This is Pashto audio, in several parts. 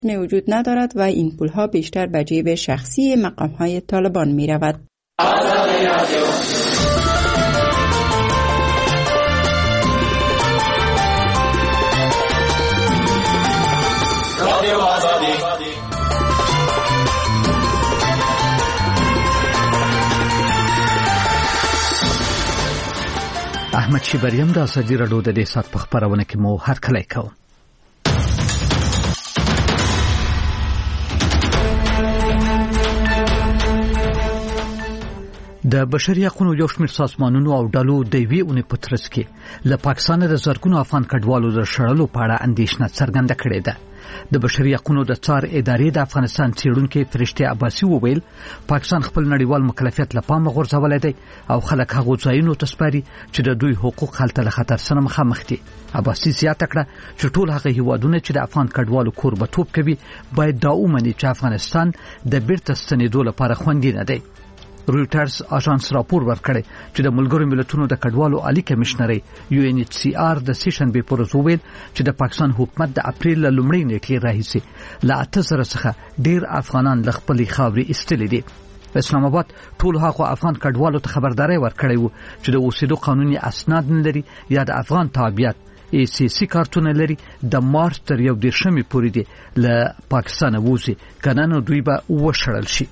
وجود ندارد و این پولها بیشتر به جیب شخصی مقام‌های طالبان می‌رود. احمد شیبریم د ازادي راډیو د دې سات په خبرونه کې مو هرکلی کوم. د بشري حقوقو یو شمېر سازمانونو او ډلو د یوې اونۍ په ترڅ کې له پاکستان د زرګونو افغان کډوالو د شړلو په اړه اندېښنه څرګنده کړې ده. د بشري حقوقو د څار ادارې د افغانستان څېړونکي فرشته عباسي وویل پاکستان خپل نړیوال مکلفیت له پامه غورځولی دی او خلک هغو ځایونو ته سپاري چې د دوی حقوق هلته له خطر سره مخامخ دي. عباسي زیاته کړه چې ټول هغه هیوادونه چې د افغان کډوالو کوربه‌توب کوي باید دا ومني چې افغانستان د بیرته ستنېدو لپاره خوندي نه دی. رویټرز اژانس راپور ورکړی چې د ملګرو ملتونو د کډوالو عالی کمشنري UNHCR د سیشنبې پر ورځ وویل چې د پاکستان حکومت د اپریل له لومړۍ نیټې راهیسې له 8000 څخه ډیر افغانان له خپلې خاورې ایستلي دي. اسلام آباد ټول هغه افغان کډوالو ته خبرداري ورکړی و چې د اوسېدو قانوني اسناد نه لري یا د افغان تابعیت ACC کارتونه لري د مارچ تر 11 پورې دي له پاکستان ووزي کنه نو دوی به وشړل شي.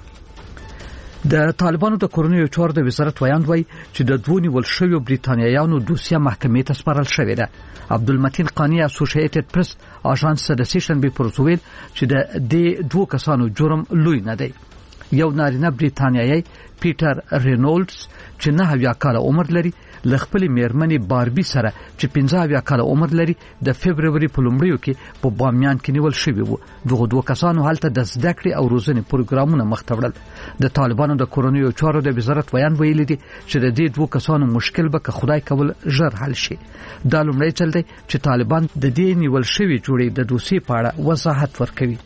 د طالبانو د کورنیو چارو د وزارت ویاند وایي چې د دوه نیول شویو بریتانیایانو دوسیه محکمې ته سپارل شوې ده. عبدالمتین قانی اسوسییټډ پریس اژانس د سیشنبې پر ورځ ویل چې د دې دوه کسانو جرم لوی نه دی. یو نارینه بریتانیایی پیټر رینولډز چې 9 کاله عمر لري له خپلې میرمنې باربي سره چې 15 کاله عمر لري د فبرवरी په لومړیو کې په بامیان کې نیول شوی وو. دغه دوه کسانو هلته د زده کړې او روزنې پروګرامونه مخ ته وړل. د طالبانو د کورنیو چارو د وزارت ویاند ویلي دي چې د دې دوه کسانو مشکل به که خدای کول ژر حل شي. دا لومړی ځل دی چې طالبان د دې نیول شوی جوړې د دوسیې په اړه وضاحت ورکوي.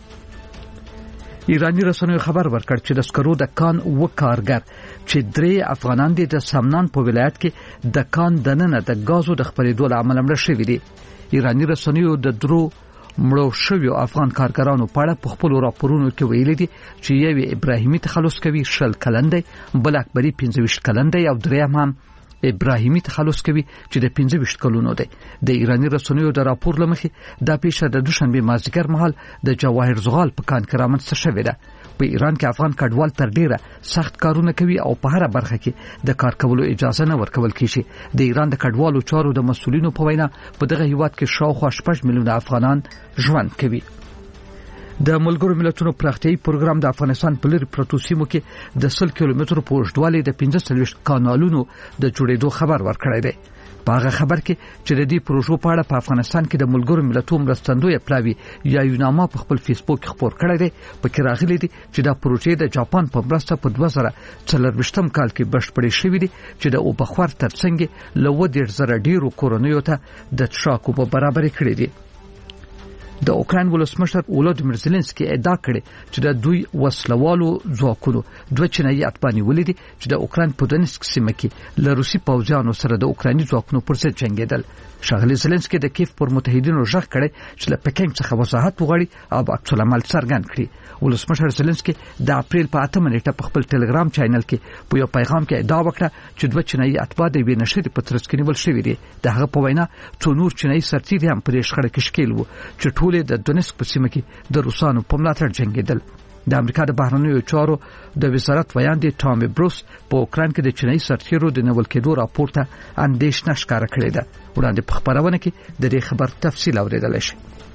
ایرانی رسنیو خبر ورکړ چې د سکرو د کان و کارګر چې 3 افغانان دي د سمنان په ولایت کې د کان دننه د غازو د خپرېدو له امله مړه شوي دي. ایرانی رسنیو د درو مړو شویو افغان کارګرانو په اړه په خپل راپورونو کې ویلي دي چې یو ابراهیمي تخلص کوي 60 کلن دی، بل اکبري 25 کلن دی او دریم هم ابراهیمي تخلص کوي چې د 25 کلونو دی. د ایرانی رسنیو د راپور لمخې دا پیښه د دوشنبه مازدیګر مهال د جواهر زغال په کان کې رامنځته شوې ده. په ایران کې افغان کډوال تر ډیره سخت کارونه کوي او په هر برخه کې د کار کولو اجازه نه ورکول کیږي. د ایران د کډوالو چارو د مسؤلینو په وینا په دغه هیواد کې شاوخوا 6 میلیونه افغانان ژوند کوي. د ملګرو ملتونو پراختیايي پروګرام د افغانستان په لري پروتو سیمو کې د 100 کیلومترو په اوږدوالي د 45 کانالونو د جوړېدو خبر ورکړی دی. په هغه خبر کې چې د دې پروژو په اړه په افغانستان کې د ملګرو ملتونو مرستندوی پلاوی یا یوناما په خپل فیسبوک خبر کړی دی. په کې راغلي دي چې دا پروژې د جاپان په مرسته په 2024 کال کې بشپړې شوې دي چې د اوبخور ترڅنګ له 1.0 ډیرو کورونیو ته د څښاک په برابر کړی دي. د اوکراین ولسمشر ولودیمیر زيلنسکي ادعا کړې چې د دوی وسلوالو ځواکونو دوه چینایي اتباعي ولیدي چې د اوکراین په دونیسک سیمه کې له روسي پوځیانو سره د اوکرایني ځواکونو پر ضد جنگیدل. ښاغلي زيلنسکي د کیف پر متحدینو ژغ کړی چې له پکینګ څخه وضاحت وغواړي او عکس العمل څرګند کړي. ولسمشر زيلنسکي د اپریل په 8 نیټه په خپل ټلګرام چینل کې په یو پیغام کې ادعا وکړه چې دوه چینایي اتباع د وینشري په ترڅ کې نیول شوی دي. د هغه په وینا څو نور چینایي سرتیري هم په دې شخړه کې ښکیل وو چې ټول د دونیسک په سیمه کې د روسانو په ملاتړ جنگیدل. د امریکا د بهرنیو چارو د وزارت ویاند ټامي بروس په اوکراین کې د چینایي سرتیرو د نیول کېدو راپورته اندېښنه ښکاره کړې ده. وړاندې په خبرونه کې د دې خبر تفصیل اوریدل شي.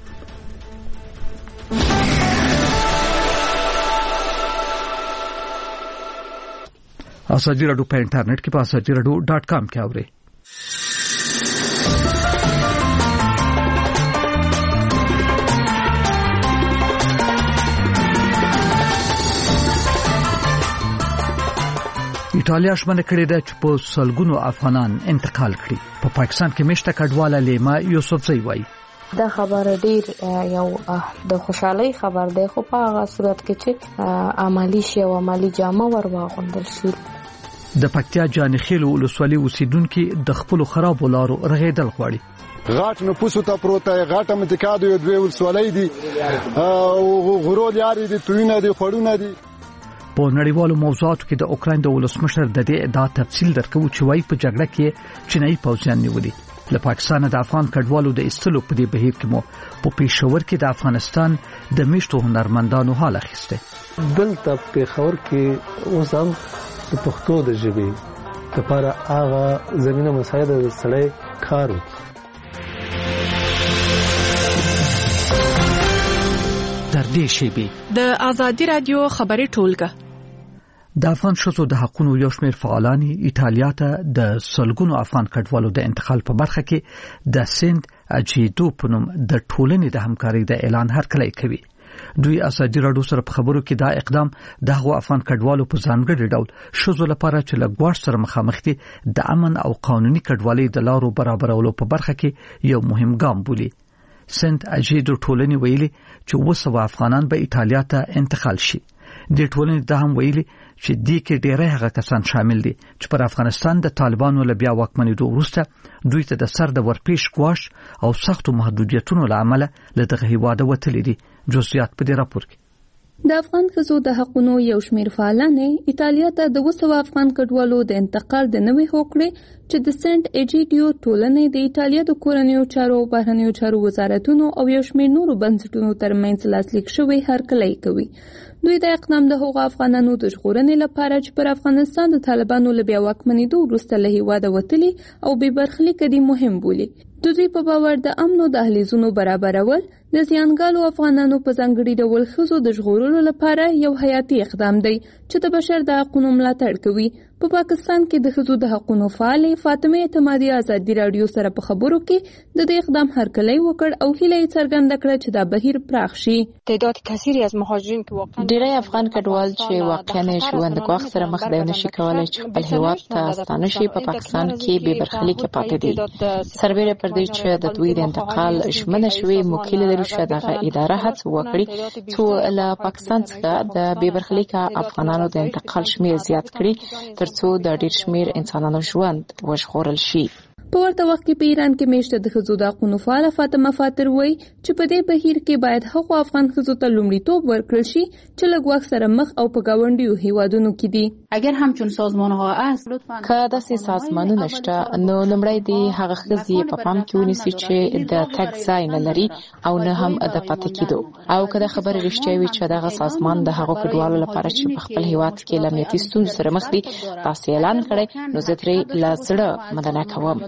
ازادي راډیو په انټرنیټ کې په azadieradio.com کې اورئ. ایټالیا شمنه کړې ده چې په سلګونو افغانان انتقال کړي. په پاکستان کې مشته کډواله لیما یوسفزئی وایي دا خبر ډیر یو د خوشحالي خبر دی، خو په هغه صورت کې چې عملی شي او عملی جامه ور واغوندل شي. د پکتیا جانخیل ولسوالۍ اوسیدونکو د خپل خراب لارو رغیدل غواړي. غاټ نفوس ته پروت غاټه متکادو یو دوی ولسوالۍ دي غرول یاري دي توینه دي خړونه دي. په نړیوالو موضوعاتو کې د اوکراین د ولسمشر د دې ادعا تفصیل درکو چې وايي په جګړه کې چینایي پوځیان نیولي. له پاکستان د افغان کډوالو د استلو په دې بهیر کې مو په پېښور کې د افغانستان د میشتو هنرمندانو حال اخیسته. دلته پېښور کې اوس هم د پښتو د ژبې لپاره هغه زمينه مساعده د سړی کار وکړي. در دې شیبې د آزادي رادیو خبري ټولګه د افغان شوزو د حقوقو یو شمېر فعالانی ایتالیا ته د سلګونو افغان کډوالو د انتقال په برخه کې د سنت اجیدو په نوم د ټولنې د همکارۍ د اعلان هرکلی کوي. دوی آزادي رادیو سره په خبرو کې دا اقدام د هغو افغان کډوالو په ځانګړي ډول شوزو لپاره چې له ګواښ سره مخامخ دي د امن او قانوني کډوالۍ د لارو برابرولو په برخه کې یو مهم ګام بولي. سنت اجیدو ټولنې ویلي چې 200 افغانان به ایتالیا ته انتقال شي. د ټولنې د هم ویلي چې دې کې ډېری هغه کسان شامل دي چې پر افغانستان د طالبانو له بیا واکمنېدو وروسته دوی ته د سر د ورپېښ ګواښ او سختو محدودیتونو له امله له دغه هیواده وتلي دي. جزئیات په دې راپور کې. د افغان ښځو د حقوقو یو شمېر فعالانې ایتالیا ته د 200 افغان کډوالو د انتقال د نوې هوکړې چې د سنت اجیډیو ټولنې د ایتالیا د کورنیو چارو او بهرنیو چارو وزارتونو او یو شمېر نورو بنسټونو ترمنځ لاسلیک شوی هرکلی کوي. دوی د اقدام د هغو افغانانو د ژغورنې لپاره چې پر افغانستان د طالبانو له بیا واکمنېدو وروسته له هیواده وتلي او بې برخلیکه دي مهم بولي. د دوی په باور د امن او دهلیزونو برابرول د زیانګالو افغانانو په ځانګړي ډول ښځو د ژغورلو لپاره یو حیاتي اقدام دی چې د بشر د حقوقو ملاتړ کوي. په پاکستان کې د ښځو د حقوقو فعالې فاطمه اعتمادي آزادي رادیو سره په خبرو کې د دې اقدام هرکلی وکړ او هیله یې څرګنده کړه چې دا بهیر پراخ شي. تعداد کثیری از مهاجرین که واقعا ډیری افغان کډوال چې واقعا ژوند د ګواښ سره مخ دي نشي کولای چې خپل هیواد ته ستانه شي په پاکستان کې بې برخلیکه پاتې دي. سربېره پر دې چې د دوی د انتقال ژمنه شوې موکل لري چې دغه اداره هڅه وکړي چې له پاکستان څخه د بې برخلیکه افغانانو د انتقال شمېر زیات کړي ترڅو د ډېر شمېر انسانانو ژوند وژغورل شي. په ورته وخت کې په ایران کې میشته د ښځو د حقوقو فعاله فاطمه فاتر وایي چې په دې بهیر کې باید هغو افغان ښځو ته لومړیتوب ورکړل شي چې له ګواښ سره مخ او په ګاونډیو هیوادونو کې دي. اگر همچون سازمان‌ها است که داسې سازمانونه شته نو لومړی د هغه ښځې په پام کې ونیسي چې د تګ ځای نه لري او نه هم د پاتې کېدو، او که د خبرې رښتیا وي چې دغه سازمان د هغو کډوالو لپاره چې په خپل هیواد کې له امنیتي ستونزو سره مخ دي تاسې اعلان کړی نو زه ترې له زړه مننه کوم.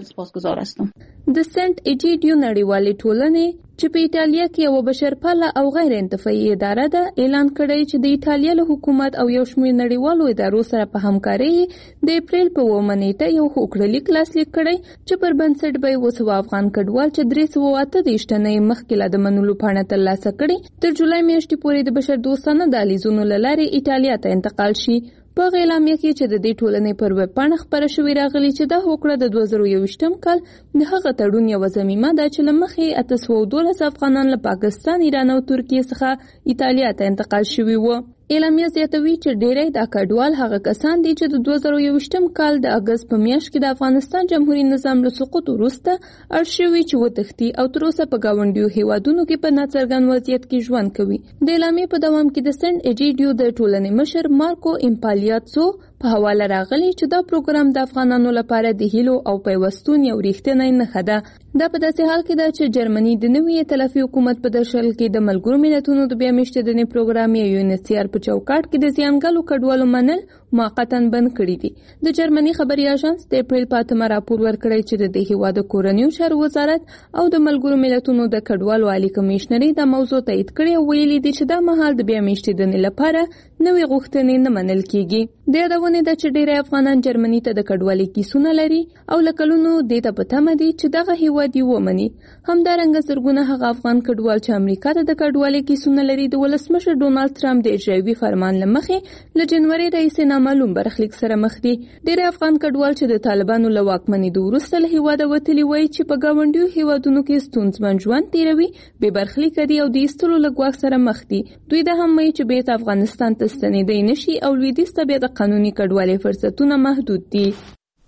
د سنت اجیډیو نړیوالې ټولنې چې په ایتالیا کې یو بشرپاله او غیر انتفاعي اداره ده اعلان کړی چې د ایتالیا له حکومت او یو شمېر نړیوالو ادارو سره په همکارۍ د اپریل په 9 نیټه یو هوکړلیک لاسلیک کړی چې پر بنسټ به 200 افغان کډوال چې 328 تنې مخکې له د منلو پاڼه ترلاسه کړي تر جولای میاشتې پورې د بشر دوستانه دهلیزونو له لارې ایتالیا ته انتقال شي. په اعلامیه کې چې د دې ټولنې پر ویب پاڼه خبره شوې راغلي چې دا هوکړه د 2021م کال د هغه تړون یو ضمیمه ده چې له مخې 812 افغانان له پاکستان، ایران او ترکیه څخه ایتالیا ته انتقال شوي وو. اعلامیه زیاتوي چې ډېری دا کډوال هغه کسان دي چې د 2021م کال د اگست په میاشت کې د افغانستان جمهوریت نظام له سقوط وروسته اړ شوي چې وتښتي او تر اوسه په ګاونډیو هیوادونو کې په ناڅرګند وضعیت کې ژوند کوي. د اعلامیې په دوام کې د سنت اجیډیو د ټولنې مشر مارکو امپالیاتسو په حواله راغلی چې دا پروګرام د افغانانو لپاره د هیلو او پیوستون یو ریښتینی نښه ده. دا په داسې حال کې ده چې جرمني د نوي ائتلافي حکومت په درشل کې د ملګرو ملتونو د بیا میشتېدنې پروګرام UNHCR په چوکاټ کې د زیانګالو کډوالو منل موقتا بند کړی دي. د جرمني خبري اژانس د اپریل په 8 راپور ورکړی چې د دې هیواد کورنیو چارو وزارت او د ملګرو ملتونو د کډوالو عالی کمشنري د موضوع تایید کړی او ویلي دي چې دا مهال د بیا میشتېدنې لپاره نوې غوښتنې نه منل کیږي. د یادونه ده چې ډېری افغانان جرمني ته د کډوالۍ کیسونه لري او لکلونو دې ته په تمه دي چې دغه هیواد یې ومني. همدارنګه زرګونه هغه افغان کډوال چې امریکا ته د کډوالۍ کیسونه لري د ولسمشر ډونالد ټرمپ د اجرایوي فرمان له مخې له جنوري راهیسې نامعلوم برخلیک سره مخ دي. ډېری افغان کډوال چې د طالبانو له واکمنېدو وروسته له هیواده وتلي وایي چې په ګاونډیو هیوادونو کې ستونزمن ژوند تیروي، بې برخلیکه دي او د ایستلو له ګواښ سره مخ دي. دوی دا هم وایي چې بیرته افغانستان ته ستنېدی نشي او لویدیځ ته بیا د قانوني کډوالۍ فرصتونه محدود دي.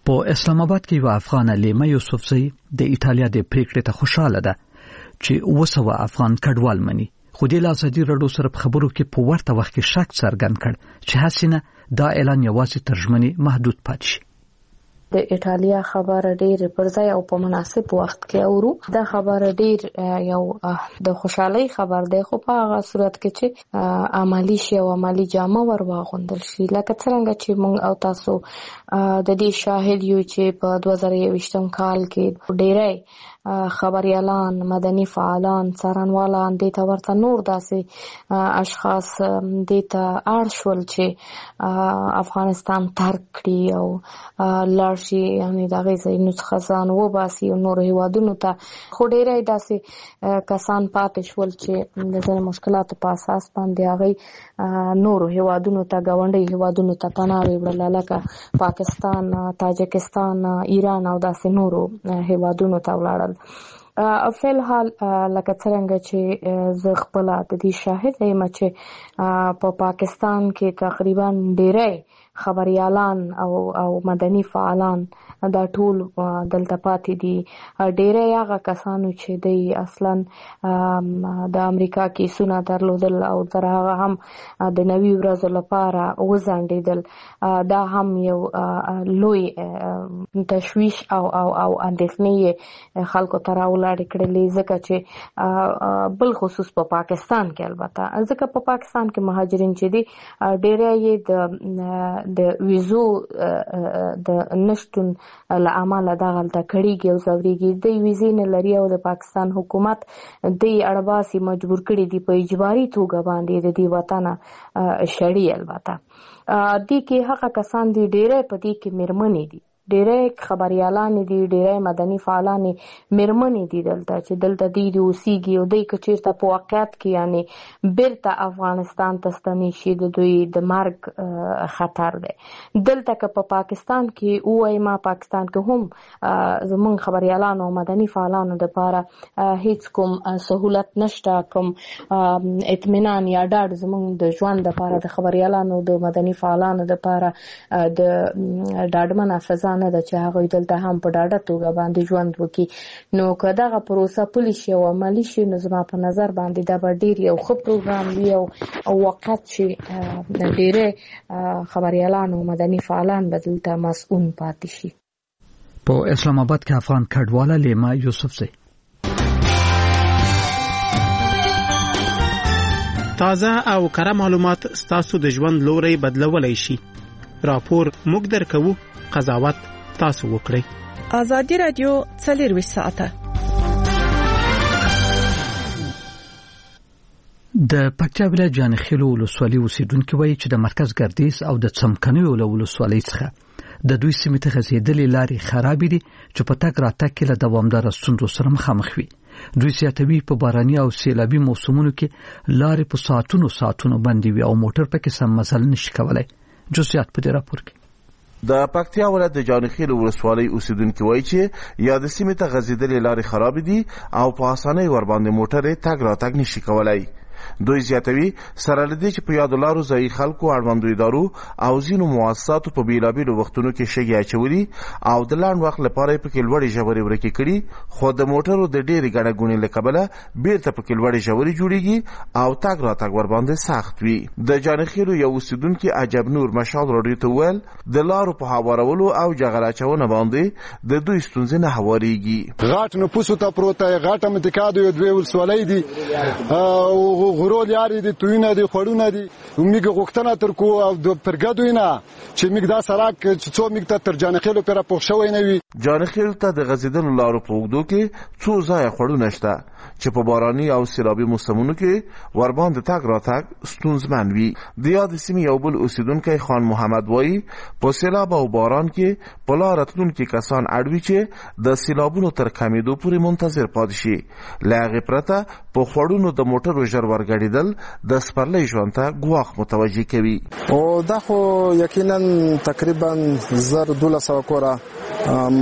په اسلام آباد کې یو افغان لیما یوسفزی د ایتالیا د پریکړې ته خوشاله ده چې 200 افغان کډوال مني، خو د ازادي راډیو سره په خبرو کې په ورته وخت کې شک څرګند کړ چې حسینه دا اعلان یوازې ترجمنی محدود پاتې شي. د ایتالیا خبر ډیر پر ځای او په مناسب وخت کې اورو. دا خبر ډیر یو د خوشحالي خبر دی، خو په هغه صورت کې چې عملی شي او عملی جامه ور واغوندل شي، لکه څنګه چې موږ او تاسو د دې شاهد یو چې په 2021 کال کې ډیری خبريالان، مدني فعالان، څارنوالان د تا ورته نور داسې اشخاص د تا ارشول چې افغانستان ترک کړي او لارشي، یعنی دا غي نو خزان و باسي او نور هیوادونو ته، خو ډیری داسې کسان پاتې شول چې د ځینې مشکلاتو په اساس باندې هغه نور هیوادونو ته، ګاونډي هیوادونو ته پناه وړل، لکه پاکستان، تاجکستان، ایران او داسې نورو هیوادونو ته ولاړل. فعل حال لکه څنګه چې زه خپل د دې شاهد یم چې په پاکستان کې تقریبا ډیری خبريالان او مدني فعالان دا ټول دلته پاتې دي. ډیری هغه کسانو چې د اصلا د امریکا کې سونه درلودل او تر هغه هم د نوي ورځو لپاره وزنډیدل، دا هم یو لوی تشویش او اندېښنې خلکو ته راولاړې کړلې، ځکه چې بل خصوص په پاکستان کې، البته ځکه په پاکستان کې مهاجرین چې دي ډیری د ویزو د نشټون لامل دا غلطه کړيږي او زوريږي، د ویزې نه لري او د پاکستان حکومت د اړباسي مجبور کړي دي په اجباري توګه باندې د دې وطن شړي. البته دې کې هغه کسان دي ډیره په دې کې مرمنې دي، ډیره خبريالان دي، ډیره مدني فعالان مرمنې دي دلته چې دلته دي اوسېږي او د کچیرته په واقعیت کې یعنی بیرته افغانستان ته ستنې شي د دوی د مرګ خطر دی. دلته که په پاکستان کې وای ما پاکستان کې هم زمونږ خبريالان او مدني فعالانو لپاره هیڅ کوم سہولت نشته، کوم اطمینان یا ډاډ زمونږ د ژوند لپاره د خبريالانو د مدني فعالانو لپاره د ډاډمنه فضا نه ده چې هغه دلته هم په ډاډه توګه باندې ژوند وکړي. نو که دغه پروسه پلي شي او عملي شي، نو زما په نظر باندې دا به ډیر یو ښه پروګرام وي او وخت چې د ډیره خبريالان او مدني فعالان به دلته مسؤل پاتې شي. په اسلام آباد کې افغان کډواله لیما یوسفزی. تازه او کره معلومات ستاسو د ژوند لوري بدلولای شي. راپور موږ درکوو، قضاوت تاسو وکړئ. ازادي رادیو 24 ساعته. د پکتیا ولایت جانخیل ولسوالۍ اوسیدونکو وایي چې د مرکز ګردیز او د څمکنیو ولسوالۍ څخه د دوی سیمې ته غځېدلې لارې خراب دي چې په تګ راتګ کې له دوامدار ستونزو سره مخامخ وي. دوی زیاتوي په باراني او سیلابي موسمونو کې لارې په ساعتونو باندې وي او موټر پکې سم مزل نشي کولای. جزئیات په دې راپور کې. د پکتیا ولایت د جانخیل ولسوالۍ اوسیدونکو وایي چې یا د سیمې ته غځېدلې لارې خراب دي او په اسانۍ ور باندې موټر تګ راتګ نشي کولای. دوی زیاتوي سره لدی چې په یاد لارو ځای خلکو اړوندو ادارو او ځینو مؤسساتو په بیلابیلو وختونو کې شګې اچولي او د لاند وخت لپاره په لوړې ژورې ورکې کړي، خو د موټرو د ډېرې ګڼه ګوڼې له کبله بیرته په لوړې ژورې جوړیږي او تګ راتګ ور باندې سخت وي. د جانخیلو یو اوسیدونکي عجب نور مشال راډیو ته وویل د لارو په هوارولو او جغل اچونه باندې د دوی ستونزې نه هوارېږي. غاټ نفوسو ته پروت دی، غاټه متکادو یو دوی ولسوالۍ دي او غرول یاري دي، توینه دي، خړونه دي. موږ غوښتنه تر کو او د پرګدوینه چې موږ دا سراک چې څو موږ ته تر جانخیلو پر پوښ شوی نه وي. جانخیل ته د غزیدلو لارو په وګړو کې څو ځای خړونه شته چې په باراني او سیلابي موسمونو کې ور باندې تګ راتګ ستونزمن وي. د یاد سیمې یو بل اوسیدونکی خان محمد وایي په سیلاب او باران کې په لار راتلونکي کسان اړوي چې د سیلابونو تر کمیدو پورې منتظر پاتې شي. له هغې پرته په خړونو د موټرو ژر ورګډېدل د سپرلۍ ژوند ته ګواښ متوجه کوي. او دا خو یقینا تقریبا 1200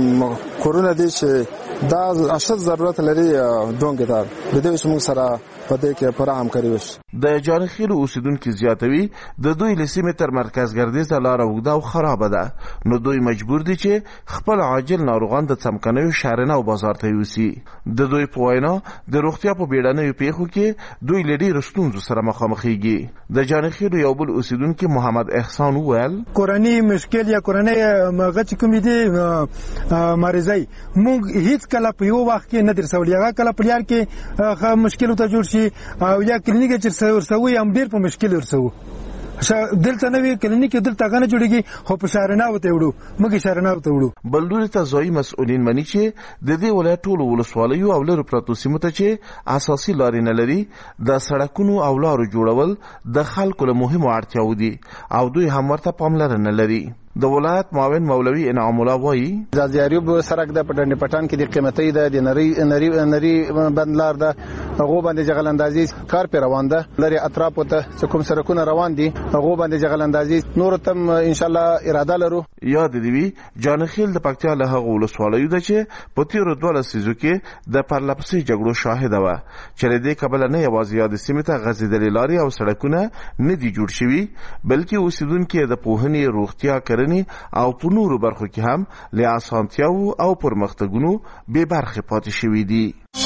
کورونه دي چې دا اشد ضرورت لري دونګ ته د دې چې موږ سره په دې کې پوره همکاري وشي. د جانخیل اوسیدونکو زیاتوي د دوی لسیمه تر مرکز ګردیزه لار اوږده او خراب ده، نو دوی مجبور دي چې خپل عاجل ناروغان د څمکنیو شهرنه او بازار ته یوسي. د دوی په وینا د روغتیا په بیړنیو پیښو کې دوی لري رستونزو سره مخامخېږي. د جانخیل یو بل اوسیدونکو محمد احسان وویل کورنۍ مشکل یا کورنۍ مغچ کوم دي مریضای موږ هیڅ کله په یو وخت کې نه درسول، هغه کله په لار کې مشکل ته جوړ شي او یا کلینیک چې ورسوي هم ډیر په مشکل ورسوي. دلته نوې کلینیک دلته غنه جوړیږي خو په شهرنه وته وړو موږ شهرنه وته وړو. بلدوري ته ځای مسؤلین مني چې د دې ولایت ټول ولسوالیو او لرو پراتو سیمو ته چې اساسي لارې نه لري د سړکونو او لارو جوړول د خلکو له مهمو اړتیاو دي او دوی هم ورته پاملرنه لري. د ولایت معاون مولوي انعام الله وایي زازیاریوب سړک د پټن پټان کې د قیمتي د نری بندلار ده هغه باندې جغل اندازي کار پر روان ده لري اطراف ته کوم سرکونه روان دي هغه باندې جغل اندازي نور تم ان شاء الله اراده لرو. یاد دی جانخیل د پکتیا له هغه ولسوالیو ده چې په تیر 12 سيزو کې د پرلپسې جګړو شاهد و چې له دې قبل نه یوازې یاد سیمه ته غزیدلې لارې او سړکونه نه دي جوړ شوي بلکې اوسیدونکو د پوهنې روغتیا او په نورو برخو کې هم له اسانتیاو او پرمختګونو به برخه پاتې شوې دي.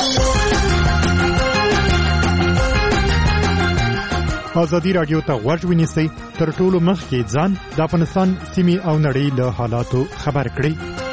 ازادي رادیو ته غوږ ونیسئ تر ټولو مخکې ځان د افغانستان سیمې او نړۍ له حالاتو خبر کړئ.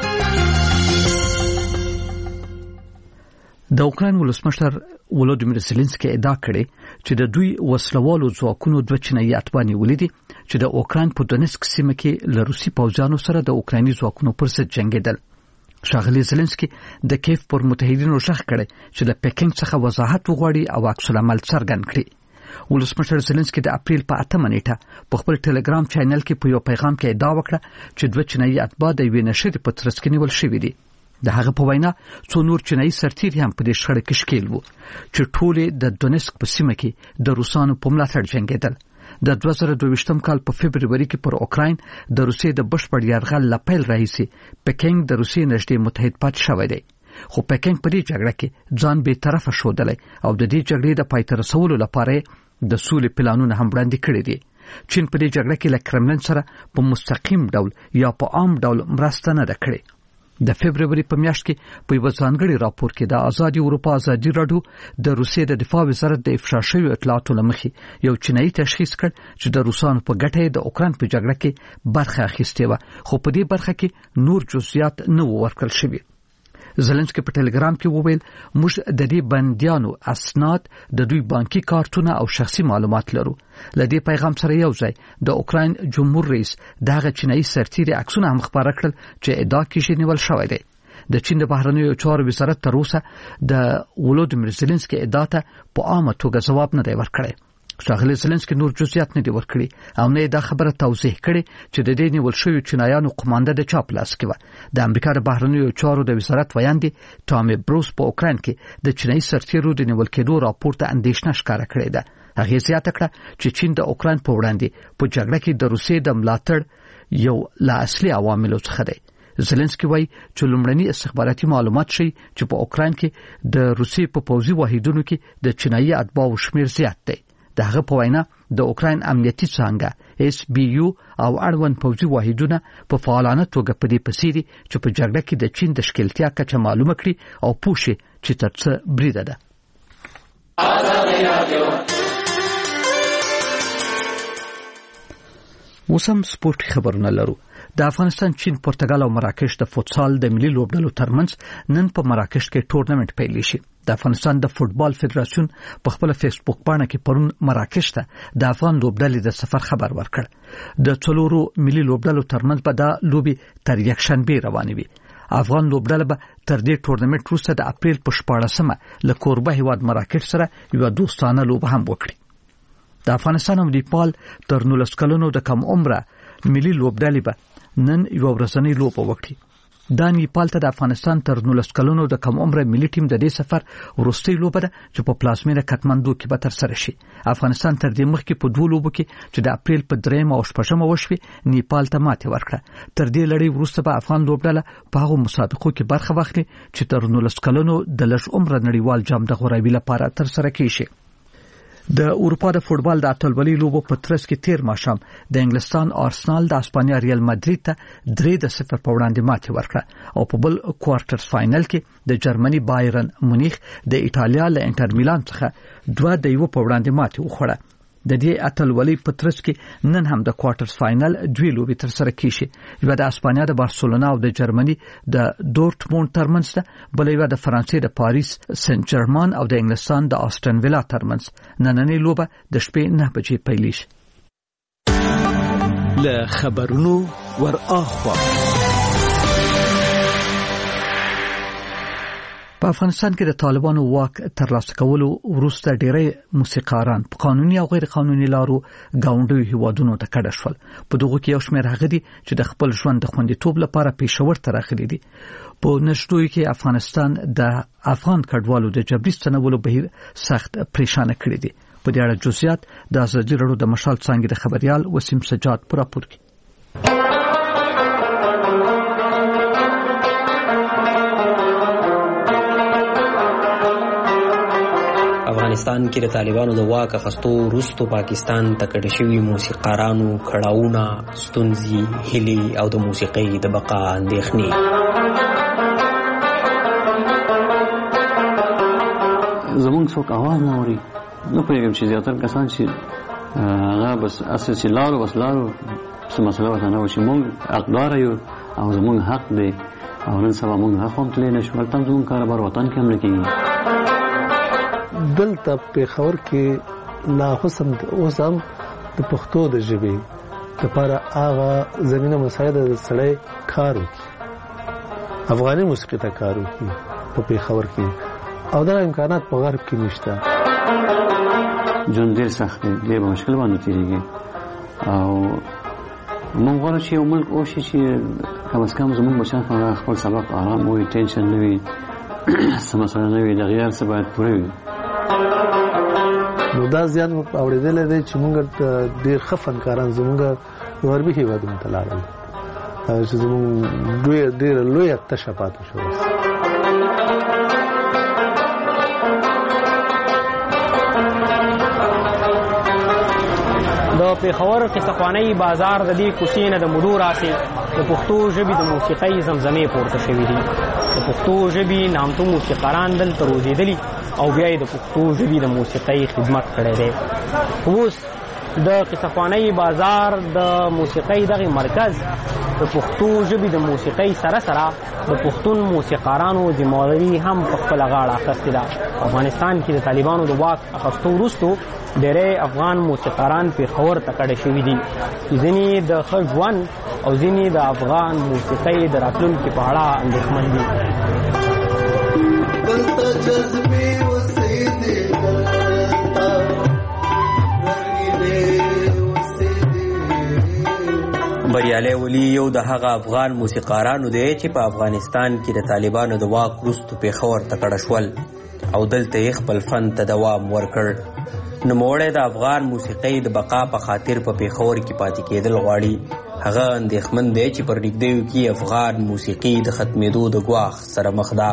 د اوکراین ولسمشر ولودیمیر زيلنسکي ادعا کړې چې د دوی وسلوالو ځواکونو دوه چینایي اتباغ ولیدي چې د اوکراین په دونسک سیمه کې له روسي پوځیانو سره د اوکرایني ځواکونو پر ضد جنگیدل. ښاغلي زيلنسکي د کیف پر متحدینو ژغ کړي چې د پکینګ څخه وضاحت وغواړي او عکس العمل څرګند کړي. ولسمشر زيلنسکي د اپریل په 8 نیټه په خپل ټلګرام چینل کې په یو پیغام کې ادعا وکړه چې دوه چینایي اتباع د یوې نشریې په ترڅ کې نیول شوي دي. د هغه په وینا څو نور چینایي سرتیري هم په دې شخړه کې ښکیل وو چې ټول د دونسک په سیمه کې د روسانو په ملاتړ جنگیدل. د 2022 کال په فبرवरी کې پر اوکراین د روسیې د بشپړ یرغل لپیل راهیسي پکینګ د روسیې نږدې متحد پاتې شوی دی، خو پکینګ په دې جګړه کې ځان به طرفه شودلی او د دې جګړې د پای ته رسولو لپاره د سولې پلانونه هم وړاندې کړي دي. چین په دې جګړه کې له کرملن سره په مستقیم ډول یا په عام ډول مرسته نه کړې. د فبرवरी په میاشت کې په یو ځانګړي راپور کې د آزادي اروپا ازادي راډیو د روسیې د دفاع وزارت د افشا شویو اطلاعاتو لمخې یو چینایي تشخیص کړ چې د روسانو په ګټه د اوکراین په جګړه کې برخه اخیستې و، خو په دې برخه کې نور جزئیات نه ورکړل شوي. زيلنسکي په ټلګرام کې وویل موږ د دې بنديانو اسناد د دوی بانکي کارتونه او شخصي معلومات لرو. لدې پیغام سره یو ځای د اوکراین جمهور رئیس دغه چینایي سرتیري عکسونه هم خبره کړل چې ادعا کیږي نیول شوی دی. د چین د بهرنیو چارو وزارت تر اوسه د ولودیمیر زيلنسکي ادعا ته په عامه توګه ځواب نه دی ورکړی. ښاغلي زيلنسکي نور جزئیات نه دی ورکړي او نه دا خبره توضیح کړي چې د دې نیول شوی چینایانو قومانده د چاپ لاس کې و. د امریکا د بهرنیو چارو د وزارت ویاندې ټامي بروس په اوکراین کې د چینایي سرتیرو د نیول کېدو راپور ته اندېښنه ښکاره کړې ده. هغه زیاته کړه چې چین د اوکراین په وړاندې په جګړه کې د روسیې د ملاتړ یو لا اصلي عواملو څخه دی. زيلنسکي وایي چې لومړني استخباراتي معلومات شي چې په اوکراین کې د روسیې په پوځي واحدونو کې د چینایي اتباعو شمیر زیات دی. د هغه په وینا د اوکراین امنیتي څانګه SBU او اړوند پوځي واحدونه په فعالانه توګه په دې پسیري چې په جګړه کې د چین د ښکیلتیا کچه معلومه کړي او پوښي چې تر څه بریده ده. وسم سپورت خبرونه لرو. د افغانستان، چین، پرتګال او مراکش د فوتسال د ملي لوبډلو ترمنځ نن په مراکش کې ټورنمنت پیل شي. د افغانستان د فوتبال فدراسیون په خپل فیسبوک باندې کې پرون مراکش ته د افغان لوبډلې د سفر خبر ورکړ. د څلورو ملي لوبډلو ترمنځ به دا لوبي تر یکشنبه روانې وي. افغان لوبډله به تر دې ټورنمنت وروسته د اپریل په 14مه له کوربه هیواد مراکش سره یو دوستانه لوب هم وکړي. د افغانستان او نیپال تر 19 کلونو د کم عمره ملي لوبډلې به نن یو ورځنی لوب وکړي. دا نیپال ته د افغانستان تر 19 کلونو د کم عمره ملي ټیم د دې سفر وروستۍ لوبه ده چې په پلازمینه کاتماندو کې به تر سره شي. افغانستان تر دې مخکې په دوه لوبو کې چې د اپریل په 3 او 6 وشوي نیپال ته ماته ورکړه. تر دې لړۍ وروسته به افغان لوبډله په هغه مسابقو کې برخه واخلي چې تر 19 کلونو د لږ عمره نړیوال جام د غوړاوي لپاره تر سره کیږي. د اروپا د فوټبال د اتلولۍ لوبو په ترڅ کې تیر ماښام د انګلستان آرسنال د اسپانیا ریال مادرید ته 3-0 په وړاندې ماتې ورکړه او په بل کوارټر فائنل کې د جرمني بایرن مونیخ د ایټالیا له انټر میلان څخه 2-1 په وړاندې ماتې وخوړه. د دې اتلولۍ په ترڅ کې نن هم د کوارټر فائنل دوی لوبې تر سره کیږي. یو د اسپانیا د بارسلونا او د جرمني د دورتموند ترمنځ ده، بل یو د فرانسې د پاریس سن جرمان او د انګلستان د آستون ویلا ترمنځ. نننۍ لوبه د شپې 9 بجې پیلیږي. له خبرونو ور اخوا په افغانستان کې د طالبانو واک ترلاسه کولو وروسته ډېری موسیقاران په قانوني او غیر قانوني لارو گاونډیو هیوادونو ته کډه شول. په دغه کې یو شمېر هغه دي چې د خپل ژوند د خوندیتوب لپاره پېښور ته راغلي دي. په نشټوي کې افغانستان د افغان کډوالو د جبري ستنولو بهیر سخت پریشان کړی دي. په دې اړه جزئیات د ازادي راډیو د مشال څنګه د خبريال وسیم سجاد پر راپور کې. افغانستان کې د طالبانو د واک اخیستو وروسته پاکستان ته کډه شوي موسیقارانو کړاوونه، ستونزې، هیلې او د موسیقۍ د بقا اندېښنې. زمونږ څوک اواز نه اوري. نه پوهېږم چې زیاتره کسان چې هغه بس اصل چې لارو څه مسله ورته نه وه چې مونږ حقداره یو او زمونږ حق دی او نن سبا مونږ حق هم تللی نه شو. هلته هم زمونږ کاروبار وطن کې هم نه کېږي. دلته پېښور کې لا حسن اوس هم د پښتو د ژبې لپاره هغه زمینه مساعده د سړی کار وکړي، افغاني موسیقي ته کار وکړي په پېښور کې، او دا امکانات په غرب کې نشته. ژوند ډېر سخت دی، ډېر په مشکل باندې تېرېږي او موږ غواړو چې یو ملک وشي چې کم از کم زموږ بچیان خپل سبق آرام وي، ټینشن نه وي، څه مسله نه وي، دغه هر څه باید پوره وي. نو دا زیات اورېدلی دی چې موږ ډېر ښه فنکاران زموږ غربي هېوادونو ته لاړل چې زموږ ډېره لویه تشه پاتې شوه. د پېښور قصهخوانۍ بازار د دې کوڅې نه د مودو راسې د پښتو ژبې د موسیقۍ زمزمې پورته شوي دي. د پښتو ژبې نامتو موسیقاران دلته روزېدلي او بیا یې د پښتو ژبې د موسیقۍ خدمت کړی دی. اوس د قصهخوانۍ بازار د موسیقۍ دغه مرکز د پښتو ژبې د موسیقۍ سره سره د پښتون موسیقارانو ذمهواري هم په خپله غاړه اخیستې ده. افغانستان کې د طالبانو د واک اخیستو وروستو ډېری افغان موسیقاران پېښور ته کډه شوي دي. ځینې د ښه ژوند او ځینې د افغان موسیقۍ د راتلونکي په اړه اندېښمن دي. بریالی ولی یو د هغه افغان موسیقارانو دی چې په افغانستان کې د طالبانو د واک وروسته پېښور ته کډه شول او دلته یې خپل فن ته دوام ورکړ. نوموړی د افغان موسیقۍ د بقا په خاطر په پېښور کې پاتې کېدل غواړي. هغه اندېښمن دی چې پر نږدېو کې افغان موسیقي د ختمېدو د ګواښ سره مخ ده.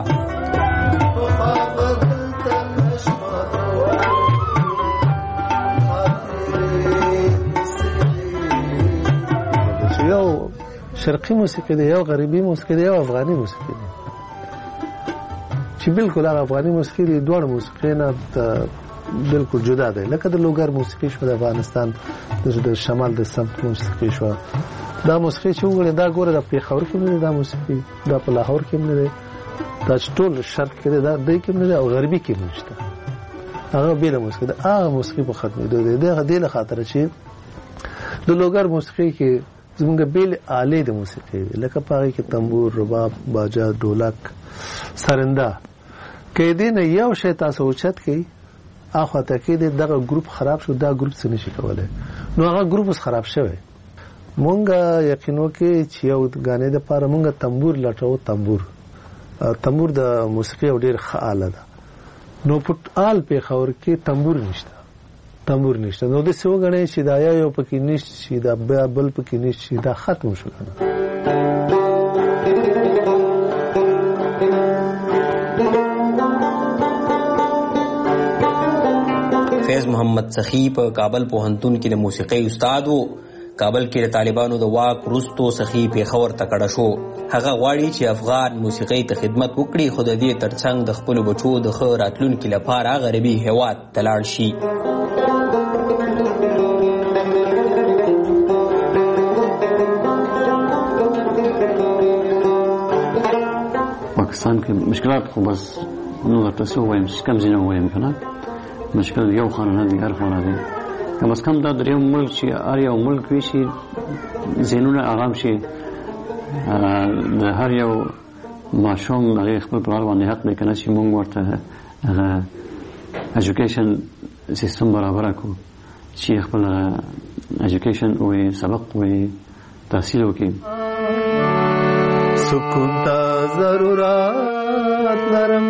یو شرقي موسیقي دی، یو غربي موسیقي دی، یو افغاني موسیقي دی چې بالکل هغه افغاني موسیقي دی دواړه موسیقي نه بالکل جدا دی. لکه د لوګر موسیقي شو د افغانستان، د شمال د سمت موسیقي شو. دا موسیقي چې وګورئ دا ګوره د پېښور کې نه دی، دا موسیقي دا په لاهور کې نه دی، دا چې ټول شرق کې دی دا دی کې نه دی او غربي کې نشته. هغه بېله موسیقي ده. هغه موسیقي په ختمېدو دی. دغه دې له خاطره چې د لوګر موسیقي کې زمونږ بیل آلې د موسیقي دی، لکه په هغې کې تنبور، رباب، باجه، ډولک، سرنده. که دې نه یو شی تاسو اوچت کړئ اخوا ته کې دغه ګروپ خراب شو، دا ګروپ څه نشي کولی. نو هغه ګروپ اوس خراب شوی. مونږ یقین وکړئ چې یو ګانې دپاره مونږ تنبور لټوو. تنبور د موسیقي یو ډېر ښه آله ده. نو په آل پېښور کې تنبور نشته. نو داسې وګڼئ چې دا یو پکې نشته شي، دا بل پکې نشته شي، دا ختم شو که نه. فیض محمد سخی په کابل پوهنتون کې د موسیقۍ استاد و. کابل کې د طالبانو د واک وروستو سخی پیښور ته کډه شو. هغه غواړي چې افغان موسیقۍ ته خدمت وکړي، خو د دې ترڅنګ د خپلو بچو د ښه راتلونکي لپاره غربي هېواد ته لاړ شي. پاکستان کې مشکلات خو بس نو درته څه ووایم چې کم ځینې ووایم که نه، مشکل یو خانه نه دی، هر خانه دی. کم از کم دا د یو ملک چې هر یو ملک وي شي ذهنونه آرام شي، د هر یو ماشوم هغې خپل پلار باندې حق دی که نه چې مونږ ورته هغه ایجوکیشن سیستم برابره کړو چې خپل ایجوکیشن وي، سبق وي، تحصیل وکړي. سکون تا ضرورت لرم،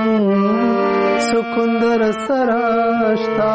سکون در سراشتا،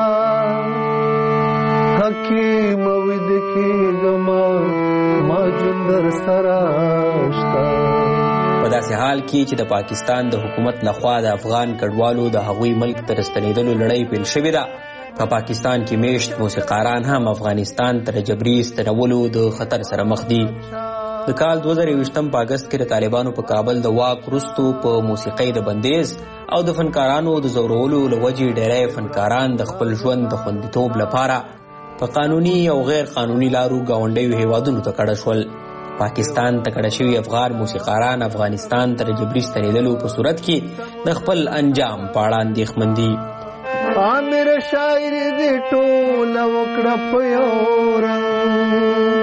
حکیم وید کی گما ماجون در سراشتا. په داسې حال کې چې د پاکستان د حکومت لخوا د افغان کډوالو د هغوی ملک ته راستنېدلو لړۍ پیل شوې ده، په پاکستان کې میشت موسیقاران هم افغانستان ته د جبري ستنولو د خطر سره مخ دي. د کال 2020 په اگست کې د طالبانو په کابل د واک وروستو په موسیقۍ د بندیز او د فنکارانو د زورولو له وجې ډېری فنکاران د خپل ژوند د خوندیتوب لپاره په قانوني او غیر قانوني لارو ګاونډیو هیوادونو ته کډه شول. پاکستان ته کډه شوي افغان موسیقاران افغانستان ته د جبري ستنېدلو په صورت کې د خپل انجام په اړه اندېښمن دي. عامر شاعر دې ټوله وکړه په یو رنګ،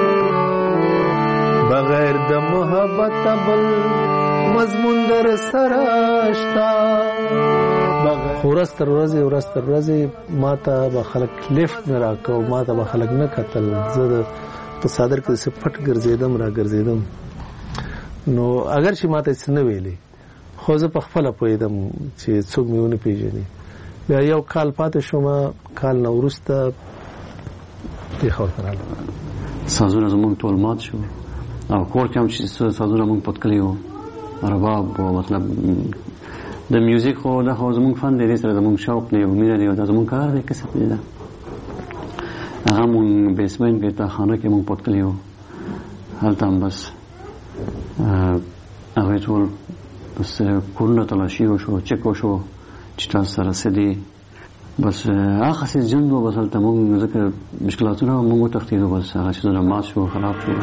بغیر د محبت بل مضمون در سره شتا. ورځ تر ورځې ما ته به خلک لیفټ نه راکوه، ما ته به خلک نه کتل. زه په صادر کې داسې پټ ګرځېدم را ګرځېدم، نو اگر چې ما ته څه نه ویلې، خو زه په خپله پوهېدم چې څوک مې ونه پېژني. بیا یو کال پاتې شوم، کال نه وروسته پېښور ته رالم. سازونه زموږ ټول مات شو او کور کې هم چې سازونه موږ پټ کړي وو، رباب و مطلب د میوزیک خو دا خو زموږ فن دی، دې سره زموږ شوق دی او مینه دی او دا زموږ کار دی، کسب دی. دا هغه موږ بیسمنټ کې تاخانه کې موږ پټ کړي وو، هلته هم بس هغوی ټول بس کورونه تلاشي وشو، چک وشو چې تاسو سره څه دي. بس هغه څه جنګ و، بس هلته موږ ځکه مشکلاتونه موږ وتښتېدو، بس هغه څیزونه مات شو، خراب شو.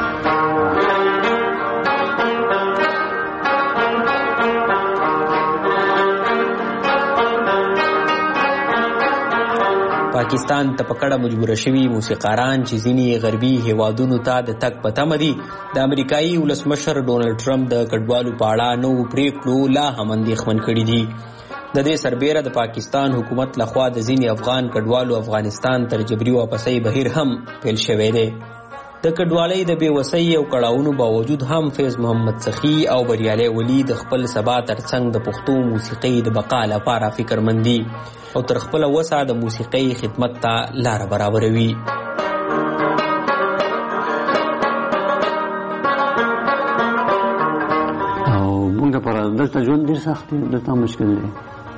پاکستان ته په کډه مجبوره شوي موسیقاران چې ځینې غربي هیوادونو ته د تګ په تمه دي، د امریکایي ولسمشر ډونالډ ټرمپ د کډوالو په اړه نوو پریکړو لا هم اندېښمن کړي دي. د دې سربیره د پاکستان حکومت لخوا د ځینې افغان کډوالو افغانستان تر جبري واپسۍ بهیر هم پیل شوی دی. د کډوالۍ د بېوسۍ او کړاوونو باوجود هم فیض محمد سخي او بریالی ولی د خپل سبا ترڅنګ د پښتو موسیقۍ د بقا لپاره فکرمند دي او تر خپله وسه د موسیقۍ خدمت ته لاره برابروي. او موږ لپاره دلته ژوند ډېر سخت دی، دلته مشکل دی.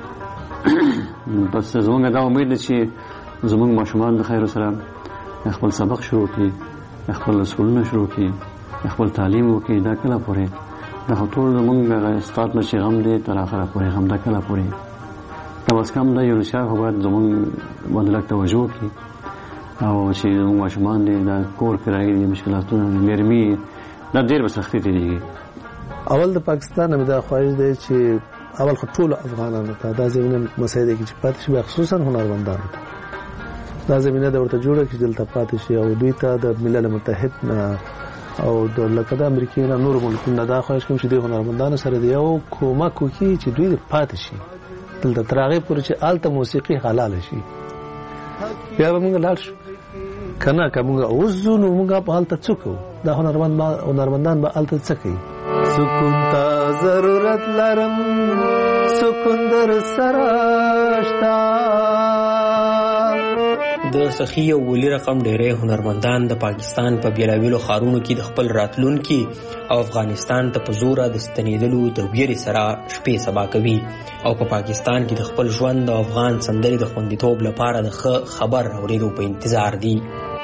بس زموږ دا امید دی چې زموږ ماشومان د خیرو سره خپل سبق شروع کړي، خپل سکولونه شروع کړي، خپل تعلیم وکړي. دا کله پورې دا خو ټول زموږ استاد نه چې غم دی تر آخره پورې غم، دا کله پورې کم از کم دا یونیسیف خو باید زموږ باندې لږ توجه وکړي او چې زموږ ماشومان دي دا کور کرایې دي، مشکلاتونه ګرمي دا ډېر به سختي تېرېږي. اول د پاکستان نه مې دا خواهش دی چې اول خو ټولو افغانانو ته دا زمینه مسایده کې چې پاتې شي، خصوصا هنرمندانو ته دا زمینه د ورته جوړه کړي چې دلته پاتې شي او دوی ته د ملل متحد نه او د لکه د امریکې نه نور ملکونو دا خواهش کوم چې دوی هنرمندانو سره دی او کومک وکړي چې دوی پاتې شي دلته تر هغې پورې چې هلته موسیقي حلاله شي. بیا به موږ لاړ شو که نه، که موږ اوس ځو نو موږ به هلته څه کوو؟ دا هنرمندان به هلته څه کوي؟ سکون ته ضرورت لرم، سکون در سره شته، د سخي او ولي رقم ډېری هنرمندان د پاکستان په بیلابیلو ښارونو کې د خپل راتلونکي او افغانستان ته په زوره د ستنېدلو د ویرې سره شپې سبا کوي او په پاکستان کې د خپل ژوند او افغان سندرې د خوندیتوب لپاره د ښه خبر اورېدو په انتظار دي.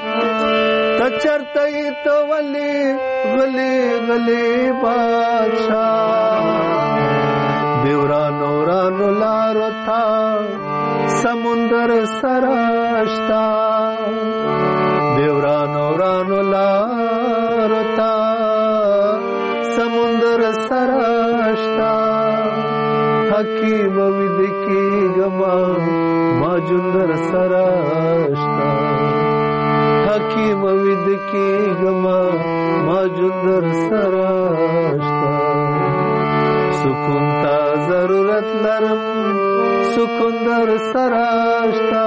چرته تو ولی غلی غلی بادشاہ دیورانو رانو لارو تا سمندر سراشتا دیورانو رانو لارو تا سمندر سراشتا حکیم ویدکی گما ماجندر سراشتا حکیم ویدکی گما ماجندر سراشتا سکون تا ضرورت لرم سکون در سراشتا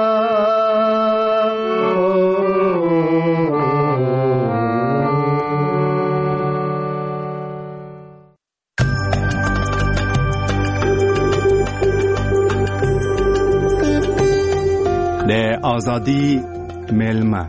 د آزادی میلمه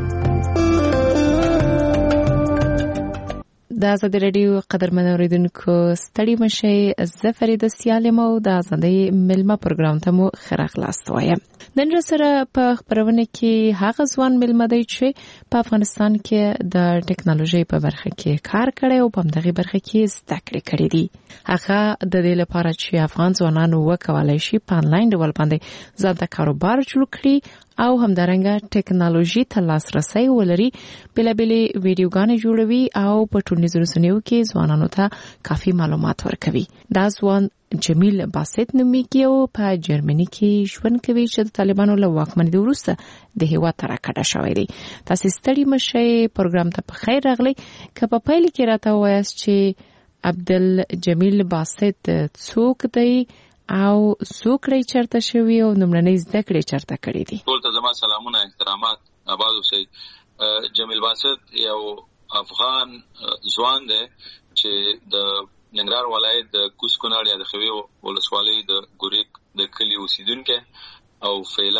د آزادی رادیو قدرمن اوریدونکو ستړي مشي زه فریده سیالم او د آزادی میلمه پروګرام ته مو ښه راغلاست وایم. نن سره په خبرونه کې هغه ځوان میلمه دی چې په افغانستان کې د ټکنالوژي په برخه کې کار کړی او په دغه برخه کې زده کړې کړې دي. هغه د دې لپاره چې افغان ځوانانو وکولای شي په انلاین ډول باندې ځان ته کاروبار جوړ کړي او همدارنګه ټکنالوژي ته لاسرسي ولري بلابلې ویډیوګانې جوړوي او په ټولنیزو رسنیو کې ځوانانو ته کافي معلومات ورکوي. دا ځوان جمیل باسط نومیږي او په جرمني کې ژوند کوي چې د طالبانو له واکمنۍ وروسته د هیواد تر کډه شوی دی. تاسو ستړي مشي پروګرام ته په خیر راغلی. که په پیل کې راته وایاست چې عبدل جمیل باسط څوک دی او څوک چرته شوی او نمرنۍ زده کړې چرته کړې دي؟ ټول ته زما سلامونه احترامات آباد اوسئ. جمیل باسط یو افغان ځوان دی چې د ننګرهار ولایت د کوز کونړ یا د خوي ولسوالۍ د ګوریک د کلي اوسیدونکی او فعلا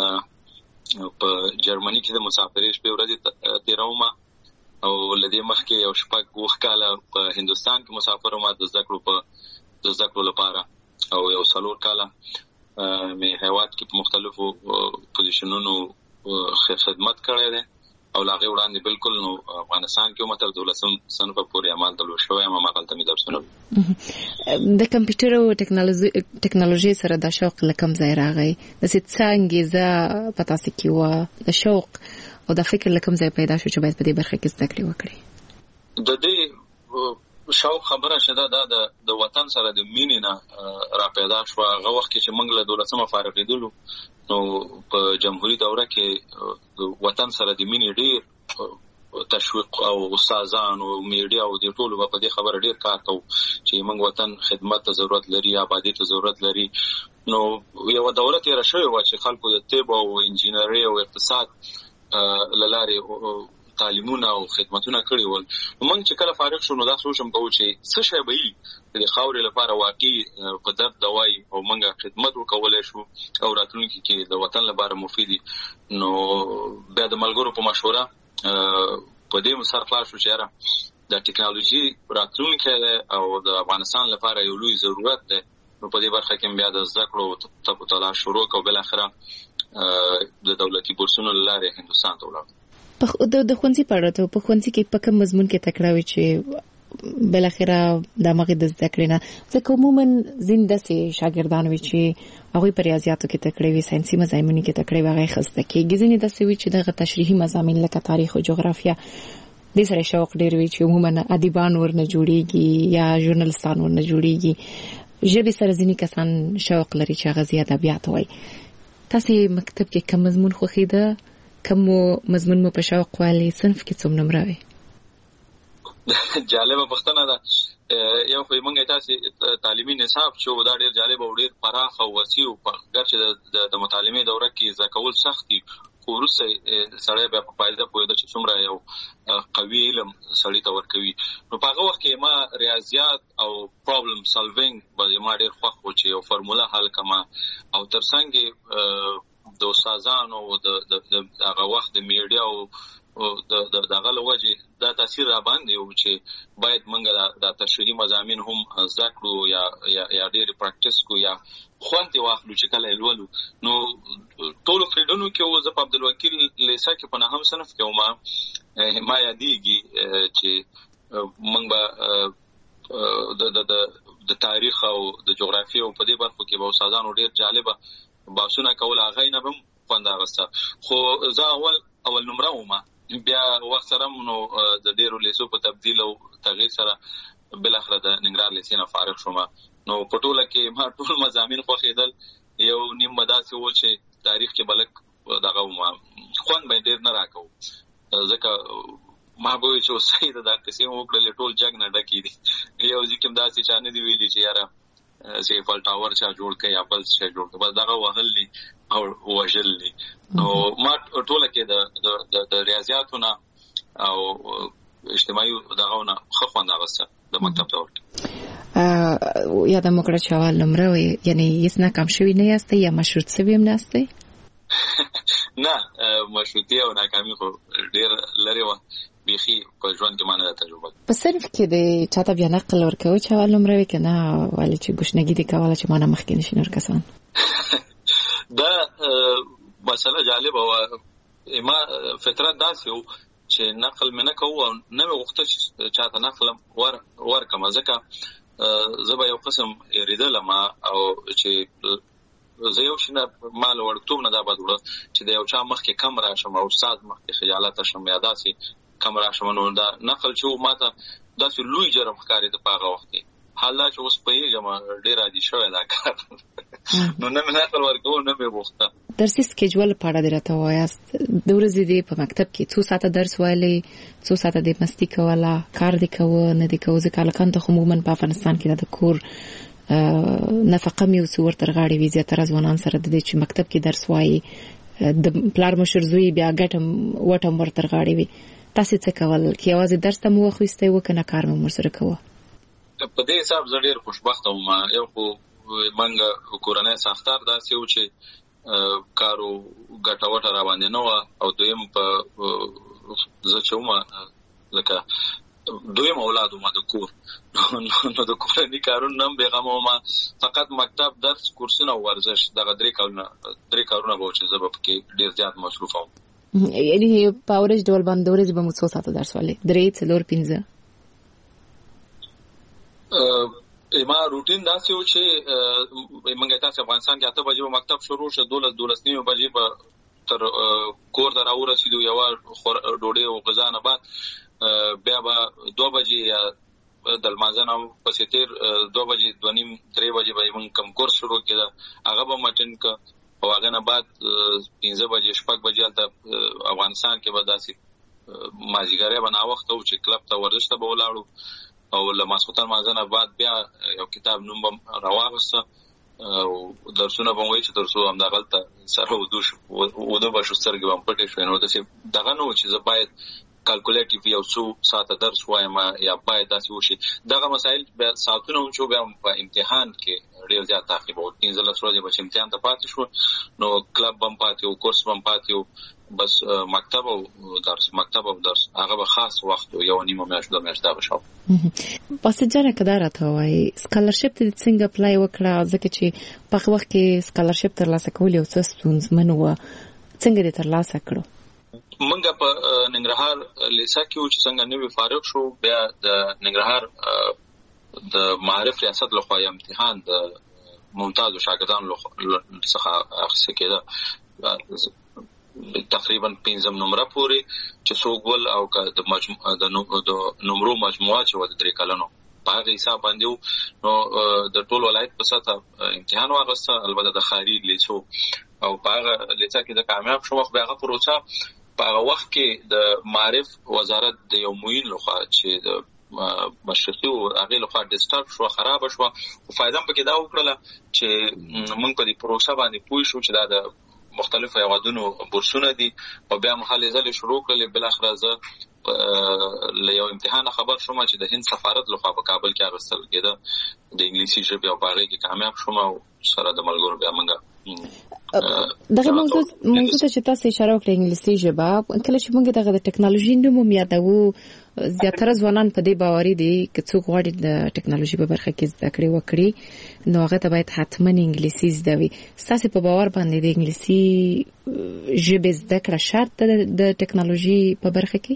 په جرمني کې د مسافرۍ شپې ورځې تیروم او لدې مخکې یو شپږ وخت کاله په هندستان کې مسافر وم د زده کړو لپاره او یو څلور کاله مې هیواد کې په مختلفو پوزیشنونو خدمت کړی دی او لاغه وړاندې بالکل نو افغانستان کې متر 12 صنف پورې عمل تلو شوی ما مقالته مې درسونه د کمپیوټر او ټکنالوژي سره د شوق لکم ځای راغی د څنګه پتا سې کې و د شوق او د فکر لکم ځای پیدا شو چې باید په دې برخه کې زده کړې وکړي. د دې شوق خبره شته د وطن سره د مینې نه را پیدا شو. هغه وخت چې موږ له 12 فارغېدلو نو په جمهوریت دوره کې د وطن سره د مینې ډېر تشویق او استادان او میډیا او د ټولو په دې خبره ډېر کار کوو چې موږ وطن خدمت ته ضرورت لري، آبادی ته ضرورت لري. نو یو دوره تیر شوی و چې خلکو د طب او انجینری او اقتصاد لاره تعلیمونه او خدمتونه کړی ول. موږ چې کله فارغ شو نو دا سوچم کوو چې څه شی به وي د خاورې لپاره واقعي په درد دوای او موږ خدمت وکولای شو او راتلونکي کې د وطن لپاره مفیدی. نو بیا د ملګرو په مشوره په دې مسار خلاص شو چې د ټکنالوژي راتلونکي او د افغانستان لپاره یو لوی ضرورت دی. نو په دې برخه کې بیا د زده کړو ته تلاش شروع او بل اخره د دولتي بورسونو لاره هندستان ته ولاړ. د خونځي پړاته په خونځي کې په کوم مضمون کې تکړه چې بل اخره د مغه د زده کړې نه ځکه عموما زنده سي شاګردان وي چې هغه په ریاضیاتو کې تکړه وي، ساينسي مضامینو کې تکړه وي، هغه خسته کې ځینې د سوي چې دغه تشریحي مضامین لکه تاریخ او جغرافیا د سره شوق ډیر وي چې عموما ادیبان ورنه جوړيږي یا ژورنالستان ورنه جوړيږي. ژبه سره ځینې کسان شوق لري چې هغه زیات ادبیات وایي. تاسو مکتب کې کوم مضمون خوښیده؟ کوم مضمون مو په شوق والی صنف کې څوم نمره وي؟ جالبه پښتنه ده. یو خو موږ تاسو تعلیمي نصاب چې دا ډیر جالب او ډیر پراخ او وسیع او ګرځي د مطالعه دوره کې ځکول سختي ورسره سړی به په فائدہ پوهیده چې څومره یو قوي علم سړی ته ورکوي. نو په هغه وخت کې ما ریاضیات او پرابلم سالوینګ باندې ما ډیر خوښ و چې یو فرموله حل کما او ترڅنګ د استادانو د هغه وخت د میډیا او د دغه لوجه دا تاثیر را باندې او چې باید موږ د تشریحي مضامین هم زده کړو یا ډېر پریکټیس کو یا خوانتي واخلو چې کله لولو. نو ټول فیلډونو کې زه په عبدالوکیل لیسا کې په نهم صنف کې ما یادېږي چې موږ به د تاریخ او د جغرافیې او په دې برخو کې به استادانو ډېر جالبه بحثونه کول. هغه نه هم خوند اخیسته. خو زه اول نمره وم، بیا وخت سره نو د ډېرو لیسو په تبدیل او تغییر سره بالاخره د ننګرهار لیسې نه فارغ شوم. نو په ټوله کې ما ټول مضامین خوښېدل. یو نیم به داسې و چې تاریخ کې بلک دغه خوند به ډېر نه راکوو، ځکه ما به وایي چې صحیح ده دا قصې مو وکړلې ټول جګ نه ډکې دي. یو ځای کې هم داسې چا نه دي ویلي چې یاره سیفل ټاور چا جوړ کړی یا بل څه جوړ کړی، بس دغه وهل دي او وژل دي. نو ما ټوله کې د ریاضیاتو نه او اجتماعي دغه نه ښه خوند اخیسته د مکتب دور کې. یادم وکړه چې اول نمره وي، یعنی هیڅ ناکام شوي نه یاستئ یا مشروط شوي هم نه یاستئ؟ نه، مشروطي او ناکامي خو ډېر لرې وه. بیخي په ژوند کې ما نه ده تجربه. په صنف کې د چاته بیا نقل ورکوي چې اول نمره وي که نه ولې چې ګوشنګي دې کوله چې ما نه مخکې نشي نور کسان؟ دا مسله جالبه وه. ما فطرت داسې و چې نقل مې نه کوو او نه مې غوښته چې چاته نقل ورکړم، ځکه زه به یو قسم اېرېدلم او چې زه یو شي نه ما له وړکتوب نه دا بد وړه چې د یو چا مخکې کم راشم او استاد مخکې خجالته شم یا داسې کم راشم. نو دا نقل چې و ما ته داسې لوی جرم ښکارېده په هغه وخت کې. حال دا چې اوس پوهېږم ډېر عادي شوی دا کار. نو نه مې نقل ورکوو نه مې غوښته. درسي سکیجول په اړه دې راته ووایاست. د ورځې دې په مکتب کې څو ساعته درس ویلی، څو ساعته دې مستي کوله، کار دې کوه نه دې کوه؟ ځکه هلکانو ته خو عموما په افغانستان کې د کور نفقه مې اوس ورته رغاړې وي. زیاتره ځوانان سره د دې چې مکتب کې درس وایي د پلار مشر زوی بیا ګټم وټم ورته رغاړې وي. تاسې څه کول کې یوازې درس ته مو واخیستی و که نه کار مې ورسره کوه؟ په دې حساب زه ډېر خوشبخته وم. یو خو موږ کورنی ساختار داسې و چې کارو ګټه وټه را باندې نه وه، او دویم په زه چې وم لکه دویم اولاد وم د کور، نو د کورني کارونو نه هم بېغمه وم. فقط مکتب، درس، کورسونه او ورزش، دغه درې کارونه به و چې زه به پکې ډېر زیات مصروفه وم. یعنی په اورج ډول باندې د ورځې به مو څو ساعته درس ویلی؟ 3، 4، 5؟ ما روټین داسې و چې موږ تاسې افغانستان کې 8 بجې به مکتب شروع شه، 12 بجې به تر کور ته راورسېدو، یوه ډوډۍ او غذا نه بعد بیا به 2 بجې یا د لمانځه نه پسې تېر 2 بجې 2:30 3 بجې به موږ کوم کورس شروع کېده، هغه به م اټینډ کړه. او هغه نه بعد 15 بجې 6 بجې هلته افغانستان کې به داسې مازدیګری به ناوخته و چې کلب ته ورزش ته به ولاړو، او له ماسخوتن لمانځه نه بعد بیا یو کتاب نوم به راواغسته او درسونه به م وایي چې تر څو همدغلته سره وده به شو، سترګې به م پټې شوې. نو داسې دغه نه و چې زه باید کالکولیټیو یو څو ساعته درس وایم یا باید داسې وشي. دغه مسایل بیا ساعتونه هم چې بیا په امتحان کې ډېر زیات تعقیب و. 15 ورځې به چې امتحان ته پاتې شو نو کلب به م پاتې و، کورس به م پاتې و، بس مکتب او درس هغه به خاص وخت و، 1.5 میاشت 2 میاشت دغه شاو. باسط جانه که دا راته وایي سکالرشپ ته څنګه اپلای وکړه؟ ځکه چې په هغه وخت کې سکالرشپ ترلاسه کول یو څه ستونزمن وه، څنګه دې ترلاسه کړو؟ موږ په ننګرهار لیسا کې و چې څنګه نوی فارغ شو، بیا د ننګرهار د معارف ریاست لخوا امتحان د ممتازو شاګردانو څخه اخیستل کېده، تقریبا 15 نمره پورې چې څوک ول او د نمرو مجموعه چې و د 3 کلنو په هغه حساب باندې و. نو د ټول ولایت په سطح امتحان واغسته، البته د ښاري لیسو او په هغه لیسا کې د کامیاب شو. خو هغه پروسه په هغه وخت کې د معارف وزارت د یو معین لخوا چې د مشرقي او هغې لخوا ډسټرب شو، خراب شو. خو فایده هم پکې دا وکړله چې موږ په دې پروسه باندې پوه شو چې دا د مختلفو هیوادونو بورسونه دي، او بیا مهالې ځلې شروع کړلې. بالاخره زه له یو امتحان خبر شوم چې د هند سفارت لخوا په کابل کې اغوستل کېده د انګلیسي ژبې او باغې کې کامیاب شوم او سره د ملګرو بیا موږ دغه موضوع ته چې تاسو اشاره وکړه انګلیسي ژبه کله چې موږ دغه د ټکنالوژي نوم یادو زیاتره ځوانان په دې باوري دي چې څوک غواړي د ټکنالوژي په برخه کې زده کړې وکړي نو هغه ته باید حتما انګلیسي زده وي. تاسو په باور باندې د انګلیسي ژبې زده کړه شرط ده د ټکنالوژي په برخه کې؟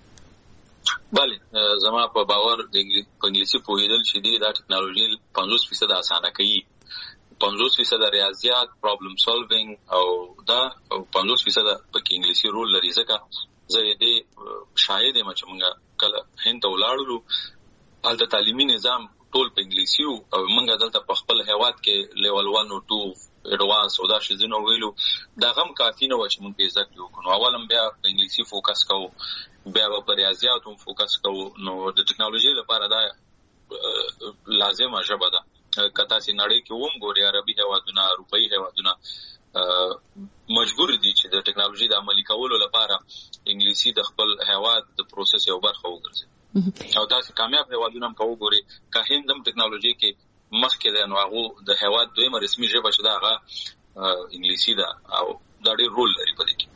بله زما په باور د انګلیسي پوهیدل چې دی دا ټکنالوژي 50% اسانه کوي 50% ریاضیات پرابلم سولوینګ او دا 50% په انګلیسي رول لري ځکه زه دې شاهد یم چې موږ کله هند ته ولاړو هلته تعلیمي نظام ټول په انګلیسي او موږ دلته په خپل هیواد کې لیول 1 او 2 اډوانس او دا شیزونه ویلو دا غم کافي نه و چې موږ یې زده کړو نو اولم بیا په انګلیسي فوکس کوو بیا په ریاضیاتو فوکس کوو نو د ټکنالوژي لپاره دا لازمه ژبه ده کته سي نړۍ کې ووم ګوري عربي هیوادونه اروپאי هیوادونه مجبور دي چې د ټکنالوژي د عملي کولو لپاره انګلیسي د خپل هیواد د پروسس یو برخه وګرځي او تاسو کامیاب هیوادونه هم کوو ګوري که هندم ټکنالوژي کې مخکې ده نو هغه د هیواد دویمه رسمي ژبه شته هغه انګلیسي ده او دا ډېر رول لري په دې کې.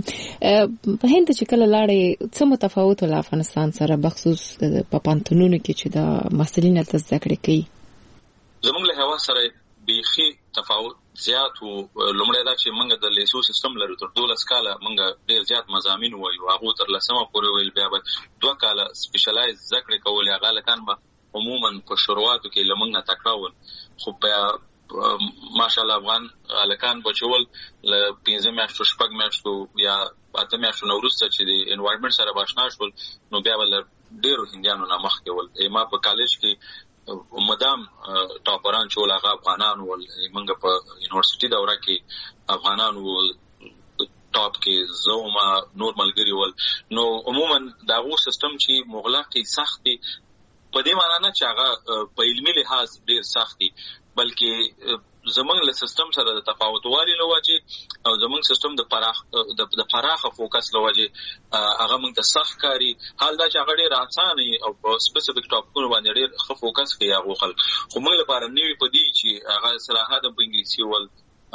په هند چې کله لاړې څه متفاوت ول افغانستان سره بخصوص په پانتونونو کې چې د محصلین د زده کړې کوي زموږ له هوا سره بیخي تفاوت زیات او لومړی دا چې موږ د لیسو سیستم لرو تر 12 کاله موږ ډېر زیات مضامین وایو هغه تر لسمه پورې ویل بیا 2 کاله سپیشلایز ذکر کول هغه لکان به عموما په شروعاتو کې لمنګ نه تکراول خو بیا ماشاءالله افغان الکان بچول ل 15 میاشتو شپږ میاشتو یا 8 میاشتو نو وروسته چې د انوایرنمنت سره باشنا شول نو بیا ول ډېر هندیانو نه مخ کې ول ما په کالج کې مدام ټاپران چې ولغه افغانان ول موږ په یونیورسيټي دوره کې افغانان ول ټاپ کې زوما نورمال ګری ول نو عموما دا غو سیستم چې مغلق کې سختي په دې معنی نه چې هغه په علمي لحاظ ډېر سختي بلکې زمونږ له سیستم سره د تفاوتوالي لوجه او زمونږ سیستم د پراخه فوکس لوجه هغه موږ ته سخت کاری حال دا چې هغه ډېر اسانه او په سپیسیفیک ټاپکونو باندې ډېر ښه فوکس کوي هغه خلک خو موږ لپاره نوی پدې چې هغه صراحت په انګلیسي ول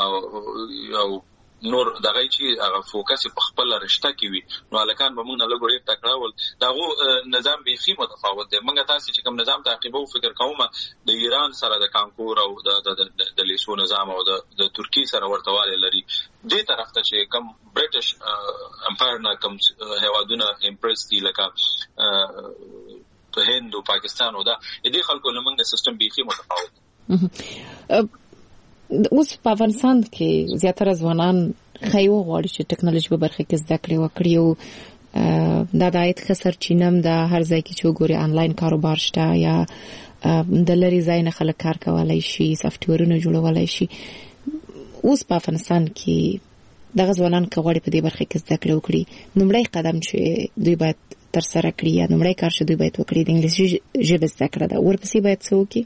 او نور دغه چې هغه فوکس په خپل رشته کې وي نو الکان به موږ نه لګوري تکراول داغه نظام بیخي متفاوت دی موږ تاسو چې کوم نظام تعقیبو فکر کوم د ایران سره د کانکور او د لیسو نظام او د ترکی سره ورتواله لري دې طرف ته چې کوم برټش امپایر نه کوم هوادونه امپرس دي لکه هند او پاکستان او دا دې خلکو لمنګ د سیستم بیخي متفاوت اوس په افغانستان کې زیاتره ځوانان خیو غواړي چې ټکنالوژي په برخه کې زده کړې وکړي او دا د عاید خسر چینم د هر ځای کې چې وګوري آنلاین کاروبار شته یا د لری ځای نه خلک کار کولای شي سافټویرونه جوړولای شي اوس په افغانستان کې دغه ځوانان غواړي په دې برخه کې زده کړې وکړي نومړی قدم چې دوی باید تر سره کړي یا نومړی کار چې دوی باید وکړي د انګلیسي ژبې زده کړه ده ورپسې باید څه وکړي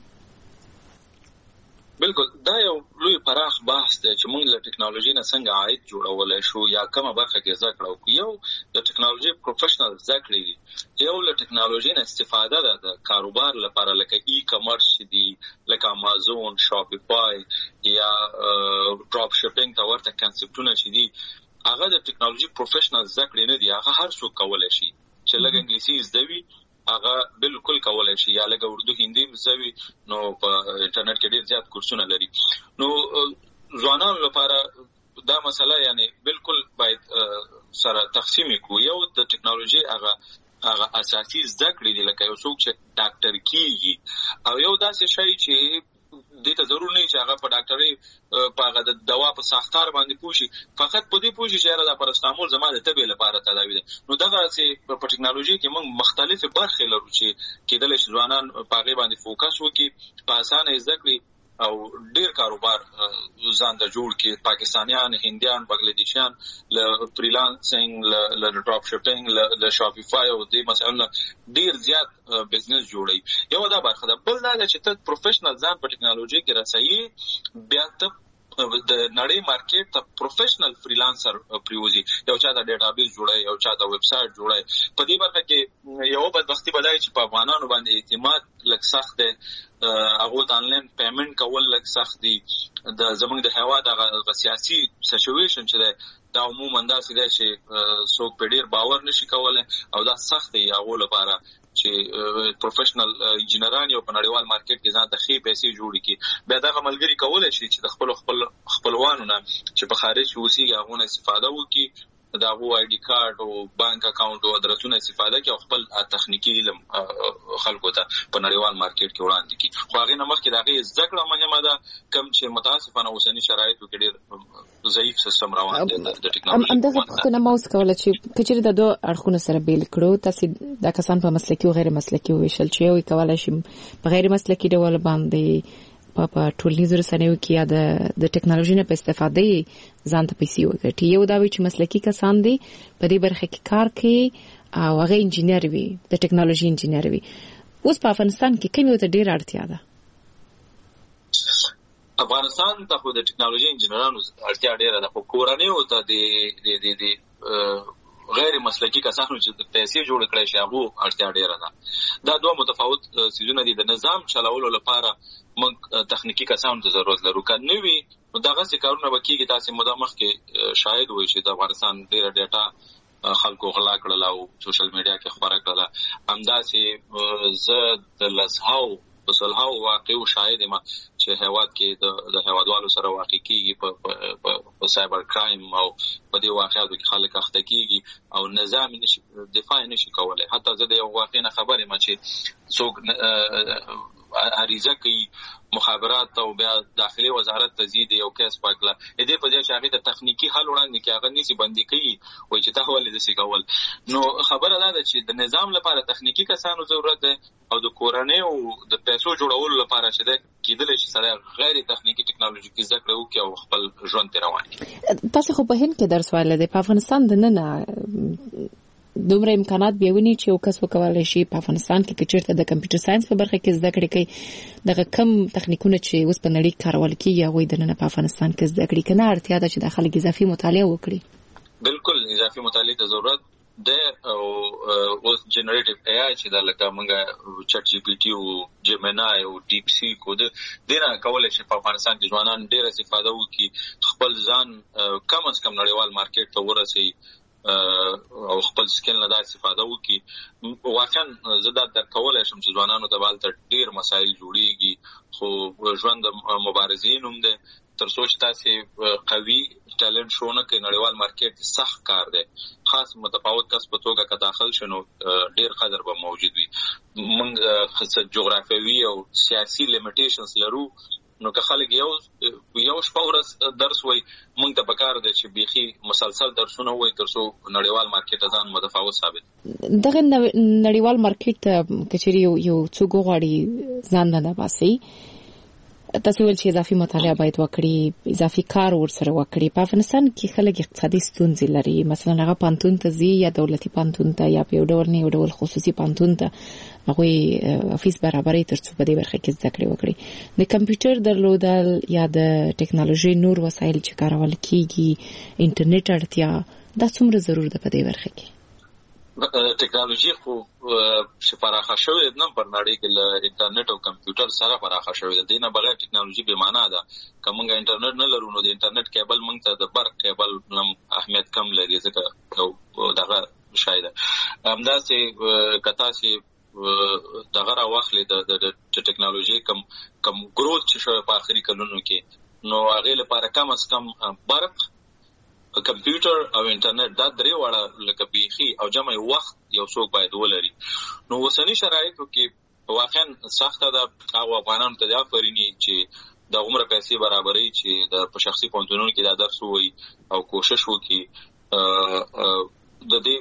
بالکل دا یو لوی پراخ بحث دی چې موږ له ټکنالوژي نه څنګه عاید جوړولای شو یا کومه برخه کې زده کړو یو د ټکنالوژي پروفیشنل ذکر دی یو له ټکنالوژي نه استفاده ده د کاروبار لپاره لکه ای کامرس دی لکه امازون شاپیفای یا ډراپ شپینګ ته ورته کنسپټونه چې دي هغه د ټکنالوژي پروفیشنل ذکر نه دی هغه هر څوک کولای شي چې لکه انګلیسي زده وي هغه بالکل کولای شي یا لکه اردو هندي زوي نو په انټرنیټ کې ډېر زیات کورسونه لري نو ځوانانو لپاره دا مسله یعنی بالکل باید سره تقسیم کو یو د ټکنالوژي هغه اساسي زده کړې دي لکه یو څوک چې ډاکټر کیږي او یو داسې شی چې دې ته ضرور نه چې هغه په ډاکټري په هغه د دوا په ساختار باندې پوښي فقط په دې پوښي چې را د پرستامول زما د طبي لپاره تداوی ده نو دغه چې په ټکنالوژي کې موږ مختلفه برخې لرو چې کېدل شي ځوانان په هغه باندې فوکس وکړي په اسانه زده کړي او ډیر کاروبار ځان د جوړ کې پاکستانیان هندیان بنگلاديشیان ل فریلانسینګ ل ډراپ شپینګ ل شاپیفای او دې مثلا ډیر زیات بزنس جوړي یو دا برخه ده بل دا چې ته پروفیشنل ځان په ټکنالوژي کې رسایي بیا ته د نړۍ مارکیټ ته پروفیشنل فریلانسر پریوزي یو چا د ډیټابیس جوړي یو چا د ویب سټ جوړي په دې برخه کې یو بدبختی بدای چې په افغانانو باندې اعتماد لږ سخت دی هغه د انلاین پیمنٹ کول لږ سخت دي د زمونږ د هوا د سیاسي سچويشن چې دا عموما داسې دی چې څوک په ډیر باور نشي کولای او دا سخت دی هغه لپاره چې پروفیشنل انجینران یو په نړیوال مارکیټ کې ځان د خې پیسې جوړ کړي بیا دا عملګری کولای شي چې د خپلوانو نه چې په خارج اوسېږي هغه نه استفاده وکړي دا وو آی ډی کارت او بانک اکاونټ او ادرسونه استفاده کوي او خپل تخنیکی علم خلکو ته په نړیوال مارکیټ کې وړاندې کوي خو هغه نه مخکې دا غي ذکر مهمه ده کوم چې متاسفانه اوسنی شرایطو کې ډېر ضعیف سیستم روان دی د ټیکنالوژي همدغه پوښتنه مو وکړه چې کچېره د دوه اړخونو سره بیل کړو تاسو د کسان په مسلکي او غیر مسلکي ویشل چې یو کولای شي په غیر مسلکي ډول باندې په ټولنیزو رسنیو کې یا د ټیکنالوژي نه په استفادې ځان ته پیسې وګټي یو دا وی چې مسلکي کسان دي په دې برخه کې کار کوي او هغه انجینر وي د ټیکنالوژي انجینر وي اوس په افغانستان کې کوم یو ته ډیر اړتیا ده افغانستان ته خو د ټیکنالوژي انجینرانو اړتیا ډیره ده خو کورنۍ او ته د غیر مسلکي کسانو چې پیسې جوړ کړي شي هغه اړتیا ډیره ده دا دوه متفاوت سيزونه دي د نظام چلولو لپاره موږ تخنیکی کسانو ته ضرورت لرو کنه وی دغه څه کارونه وکړي تاسو مدامخ کې شاید وي چې د افغانستان ډیره ډیټا خلکو غلا کړل او سوشل میډیا کې خبره کړل همداسې زه د لسهاو وسلهاو واقعو شاهد ما چې هیواد کې د هیوادوالو سره واقع کیږي په سایبر کرایم او په دې واقعاتو کې خلک اخته کیږي او نظام دفاع نشي کولای حتی زه د یو واقع نه خبرې ما چې څوک عریضه کوي مخابرات او بیا داخلي وزارت تزيد یو کیس پاکله دې په دې چې هغه د تخنیکی حل وړاندې کې هغه نيسي بندي کوي او چې تحول دې سي کول نو خبره ده چې د نظام لپاره تخنیکی کسانو ضرورت ده او د کورنۍ او د پیسو جوړولو لپاره چې ده کېدل چې سره غیر تخنیکی ټیکنالوژي زده کړو کې او خپل ژوند تیر روان تاسو خو په هند کې درس وایل دي په افغانستان د نه دومره امکانات بیاونی چې وکس وکولای شي په افغانستان کې چیرته د کمپیوټر ساينس په برخه کې زده کړې کوي دغه کم تخنیکونه چې اوس په نړۍ کارول کیږي هغه د نن په افغانستان کې زده کړې کنه اړتیا ده چې د خلک اضافي مطالعه وکړي بالکل اضافي مطالعه ته ضرورت ده او اوس جنریټیو ای آی چې د لکه موږ چټ جی پی ټي او جیمینای او ډیپ سی کو دنه کولای شي په افغانستان کې ځوانان ډېر استفاده وکړي خپل ځان کم از کم نړیوال مارکیټ ته ورسي او خپل سکل نه د استفاده وکړي واقعا زه دا کولای شم چې ځوانانو ته بالته ډېر مسایل جوړيږي خو ژوند مبارزین هم ده تر څو چې تاسو قوي ټالنت شونه کې نړیوال مارکیټ سخت کار دی خاص متفاوت کس په توګه که داخل شنو ډېر قدر به موجود وي موږ جغرافیوي او سیاسي لیمیټیشنز لرو نو که خلک یو شپه ورځ درس وای موږ ته پکار دی چې بيخي مسلسل درسونه وای تر څو نړیوال مارکیټ ځان متفاوت ثابت دغه نړیوال مارکیټ کچري یو څوک غواړي ځان نه باسي تاسو ول چې اضافي مطالعه باید وکړي اضافي کار ورسره وکړي په افغانستان کې خلک اقتصادي ستونزې لري مثلا هغه پانتون ته زی یا دولتي پانتون ته یا په ډول نه ډول خصوصي پانتون ته هغه افیس برابرۍ ترڅو په دې برخه کې زده کړې وکړي د کمپیوټر درلودل یا د ټیکنالوژي نور وسایل چې کارول کیږي انټرنیټ اړتیا دا څومره ضرور ده په دې برخه کې ټیکنالوژي خو شپراخه شوې نه پر نړۍ کې له انټرنیټ او کمپیوټر سره پراخه شوې ده دینه بغیر ټیکنالوژي به معنا ده کومه انټرنیټ نه لرو نو د انټرنیټ کیبل موږ ته د برق کیبل نم اهمیت کم لري ځکه دغه شاید همداسې کتا سي دغه راوخلې د ټیکنالوژي کم ګروث چې شوی په اخري کلونو کې نو هغه لپاره کم از کم برق کمپیوټر او انټرنیټ دا درې واړه لکه بيخي او جمع وخت یو څوک باید ولري نو وسنی شرایطو کې واقعا سخت ده او افغانانو ته دا فرینی چې د عمر پیسې برابرۍ چې د شخصي پونتونونو کې دا درس وي او کوشش وکړي د دې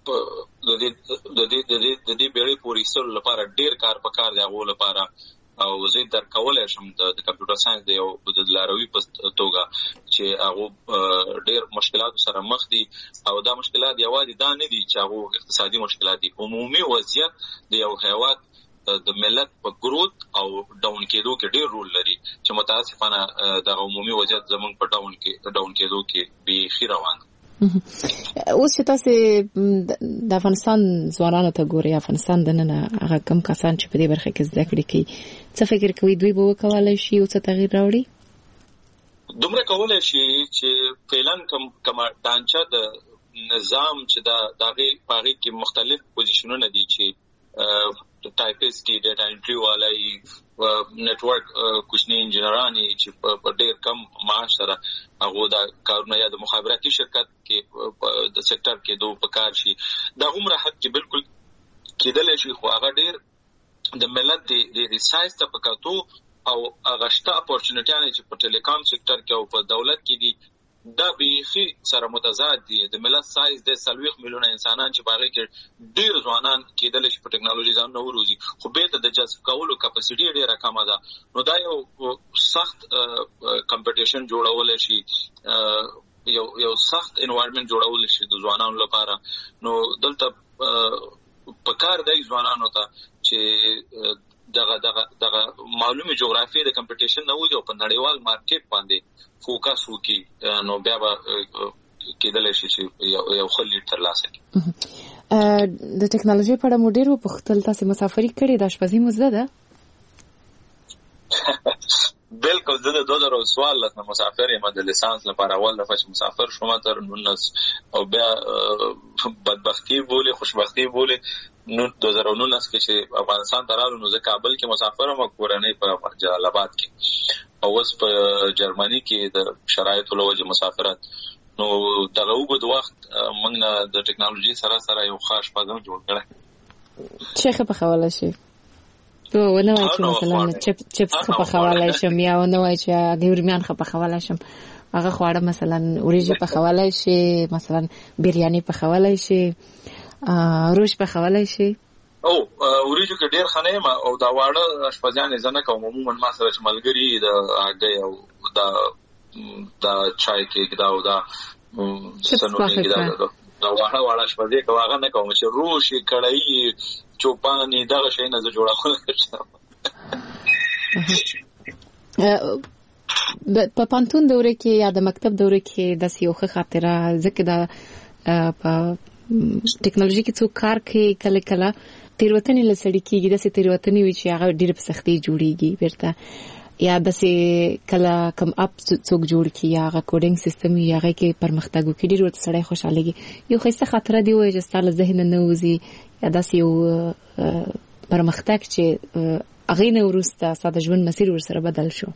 بیړې پورې سره لپاره ډیر کار پکار دی هغه لپاره او زه در کولای شم د کمپیوټر ساينس دی او د لاروي په توګه چې هغه ډېر مشکلات سره مخ دي او دا مشکلات یوازې دا نه دي چې هغه اقتصادي مشکلات دي عمومي وضعیت د یو هیواد د ملت په گروث او ډاون کېدو کې ډېر رول لري چې متاسفانه د عمومي وضعیت زمونږ په ډاون کېدو کې به روان. اوس چې تاسو د افغانستان ځوانانو ته ګورئ، افغانستان دننه هغه کم کسان چې په دې برخه کې زده کړې کوي، څه فکر کوي دوی به وکولای شي او څه تغییر راوړي؟ دومره کولای شي چې فعلا کومه ډانچه د نظام چې دا دغه پاره کې مختلف پوزیشنونه دي چې ټایپیسټ دی، ډیټا انټری والای، نتورک کوچنی انجینرانی چې په ډېر کم معاش سره هغه دا کارونه یا د مخابراتي شرکت کې د سېکټر کې دوه پکار شي. دا عمره حق کې بالکل کېدل شي، خو هغه ډېر د ملت د ریسایز ته پکاتو او هغه شته اپورچونټیانه چې په ټیلیکام سېکټر کې او په دولت کې دي دا بیخي سره متضاد دي. د ملت سایز د 40 میلیونه انسانان چې باغې کې ډېر ځوانان کېدل شي په ټکنالوژي ځان نو وروزي، خو به د جذب کولو کپاسټي ډېره کم ده. نو دا یو سخت کمپټیشن جوړول شي، یو سخت انوایرنمنت جوړول شي د ځوانانو لپاره. نو دلته پکار دی ځوانانو ته چې دغه معلومه جغرافي د کمپټیشن نه وځي او په نړیوال مارکیټ باندې فوکس وکړي، نو بیا به کېدل شي چې یو خلیټ تر لاسه کړي. د ټکنالوژي په اړه مو ډېر وپوښتل، تاسو مسافري کړې د اشپزي مو زده ده؟ بالکل زه د 2014 نه مسافر یم، د لیسانس لپاره اول دفعه چې مسافر شوم تر 19 او بیا بدبختی بوله خوشبختی بوله نو 2019 کې چې افغانستان ته راغلو نو زه کابل کې مسافر یم، کورنۍ په جلال آباد کې، او اوس په جرمني کې د شرایطو له وجې مسافرت. نو دغه وګد وخت موږ نه د ټکنالوژي سره یو خاص پدم جوړ کړی. څه په حواله شي تو ونه وای چې مثلا چپس په حواله شم یا ونه وای چې ګورمیان په حواله شم، هغه خواړه مثلا اوریجه په حواله شي، مثلا بریاني په حواله شي، روش په حواله شي. او اوریجو کې ډېر خنه ما او دا واړه اشپزیان زنه کوم عموما ما سره چې ملګری د هغه او دا چای کې دا او دا سنونی کې دا واړه اشپزي کوغه نه کوم چې روش کړای چوپانی دغه شی نه جوړول کړم. په پانتون دوره کې یا د مکتب دوره کې د سیوخه خاطره ځکه دا په ټکنالوژي کې څو کار کوي، کله کله تیروتنې لسړي کېږي، د سې تیروتنې وي چې هغه ډېر په سختۍ جوړیږي بیرته، یا د سې کله کم اپ څوک جوړ کی یا هغه کوډینګ سیستم یې هغه کې پرمختګ وکړي، ډېر ورته سړی خوشالېږي. یو ښایسته خاطره دی وایي چې ستاسو ذهن نه وځي یا داسې یو پرمختګ چې هغه نه وروسته ستاسو ژوند مسیر ورسره بدل شو.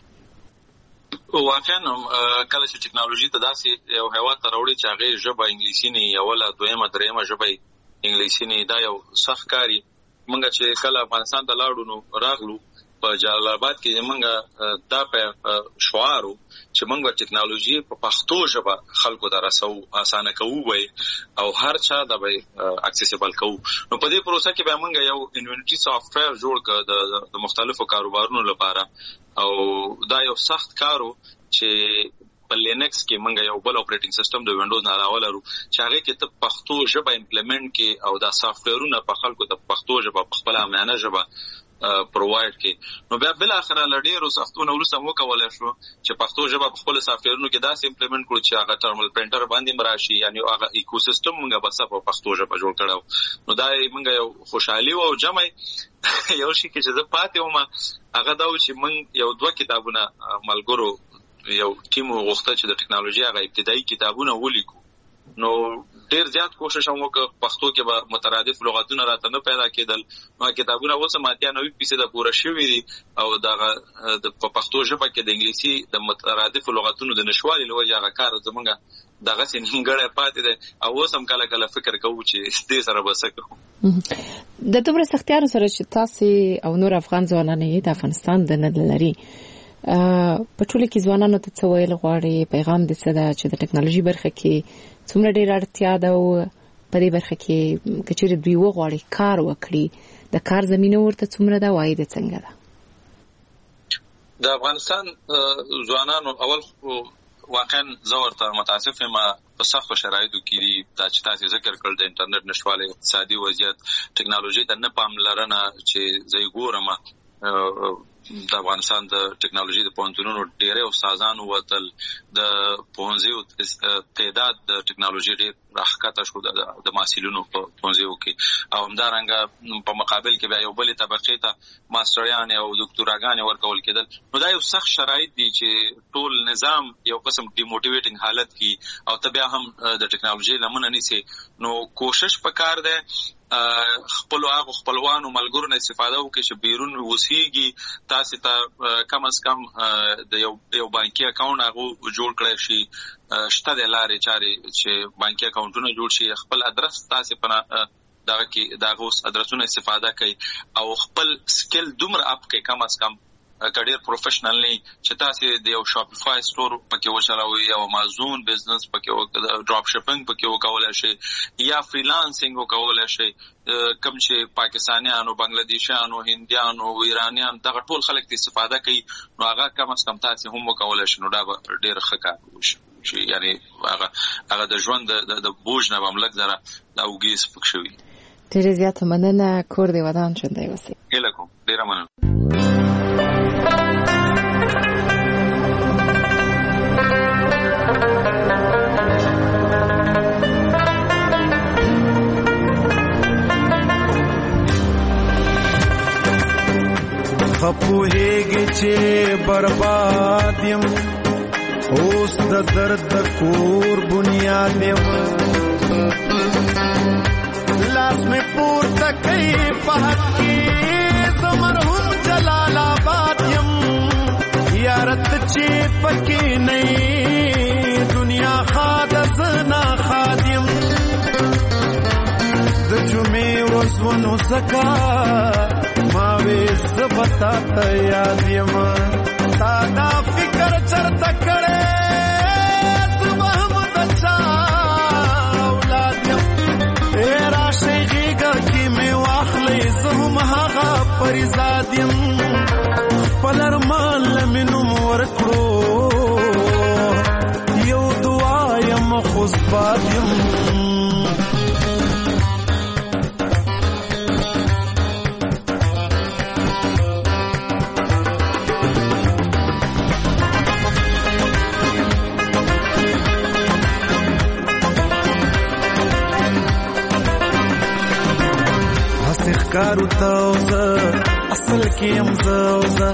واقعا کله چې ټکنالوژي ته داسې یو هوا ته راوړي چې هغه ژبه انګلیسي نه یا ولا دویمه دریمه ژبه انګلیسي نه، دا یو سخت کاری. موږ چې کله افغانستان ته لاړو نو راغلو په جلال آباد کې موږ دا په شعارو چې موږ ټکنالوژي په پښتو ژبه خلکو ته رسو، اسانه کوو وي او هر چا د به اکسیسیبل کوو. نو په دې پروسه کې به موږ یو انوینټری سافټویر جوړ کړ د مختلفو کاروبارونو لپاره، او دا یو سخت کارو چې په لینکس کې موږ یو بل اپریټینګ سیستم د وینډوز نه علاوه لرو چې هغه کې ته پښتو ژبه امپلیمنٹ کې او دا سافټویرونه په خلکو ته پښتو ژبه په خپل امانه ژبه پرووایډ کې. نو بیا بل اخر لړډیرو سختونه ورسره مو کولای شو چې پښتو ژبه په خپل سافټویرونو کې داسې امپلیمنٹ کړو چې هغه ټرمینل پرینټر باندې مراشي، یعنی هغه ایکوسیستم موږ بس په پښتو ژبه جوړ کړو. نو دا موږ یو خوشحالي او جمع یو شي کې چې زه پاتې وم هغه دا چې موږ یو دوه کتابونه ملګرو یو ټیم وغوښته چې د ټکنالوژي هغه ابتدایي کتابونه ولیکو. نو ډیر زیات کوشش هم وکړ پښتو کې به مترادف لغتونه راته نه پیدا کېدل. نو کتابونه اوس هم 90% پوره شوي دي او د پښتو ژبه کې د انګلیسي د مترادف لغتونو د نشوالي له وجې هغه کار زمونږ دغه سینګړې پاتې ده او اوس هم کله کله فکر کوو چې دې سره به څه کوو. د دومره سختیانو سره چې تاسو او نور افغان ځوانان یې د افغانستان د نه لري په ټول کې ځوانانو ته څه ویل غواړي، پیغام دې څه ده چې د ټکنالوژي برخه کې څومره ډېر اړتیا ده او په دې برخه کې کچېرې دوی وغواړي کار وکړي د کار زمينه ورته څومره ده، وایي د څنګه ده؟ د افغانستان ځوانانو اول واقعا زه ورته متاسف یم په سختو شرایطو کې دي. دا چې تاسو ذکر کړل د انټرنیټ نشواله، اقتصادي وضعیت، ټکنالوژي ته نه پاملرنه چې زه ګورم د افغانستان د ټکنالوژي د پوهنتونونو ډېری استادانو وتل، د پوهنځیو تعداد د ټکنالوژي ډېر راښکته شو د محصلینو په پوهنځیو کې، او همدارنګه په مقابل کې بیا یو بلې طبقې ته ماسټریانې او دکتوراګانې ورکول کېدل. نو دا یو سخت شرایط دي چې ټول نظام یو قسم ډیموټیویټینګ حالت کې، او ته بیا هم د ټکنالوژي لمنه نیسي. نو کوشش پکار دی خپلوانو ملګرو نه استفاده وکړي چې بیرون اوسېږي، تاسو ته کم از کم د یو بانکي اکاونټ هغه جوړ کړئ شي. شته د لارې چارې چې بانکي اکاونټونه جوړ شي، خپل ادرس تاسو په دغه کې دغه ادرسونو استفاده کوي او خپل سکل دومره اپ کوي کم از کم کډیر پروفیشنل نه چې تاسو د یو شاپیفای سٹور پکې وشلوي او امازون بزنس پکې ډراپ شپینګ پکې وکولای شي یا فریلانسینګ وکولای شي. کوم چې پاکستانیانو، بنگلادیشیانو، هندیانو، ایرانیان دغه ټول خلک ته استفاده کوي، نو هغه کم از کم تاسو هم وکولای شي. نو دا ډیر ښه کار وشي، یعنی هغه د ژوند د بوج نه بملک زره اوګیس پکښوي. ډیره زیاته مننه. کور دی ودان ژوندی اوسئ. هیله کوم. ډیره مننه. خپوهیږي چې برباد یم، اوس د درد کور بنیاد یم، لاس می پورته کوي په حق کې زه مرحوم جلال آباد یم. یارت چې پکې نه دنیا خاد زنا خادم، د جمعې وزونو زکا ما وې زبتا ته یاد یم. تا دا فکر چرته کړې زه هم د چا اولاد یم. راشئ غېږه کې مې واخلئ زه هم هغه پریزاد یم. خپل ارمان له مې نوم ورکړو یو دعا یم خو زباد یم. کارو تاوزه اصل کې امزوزه،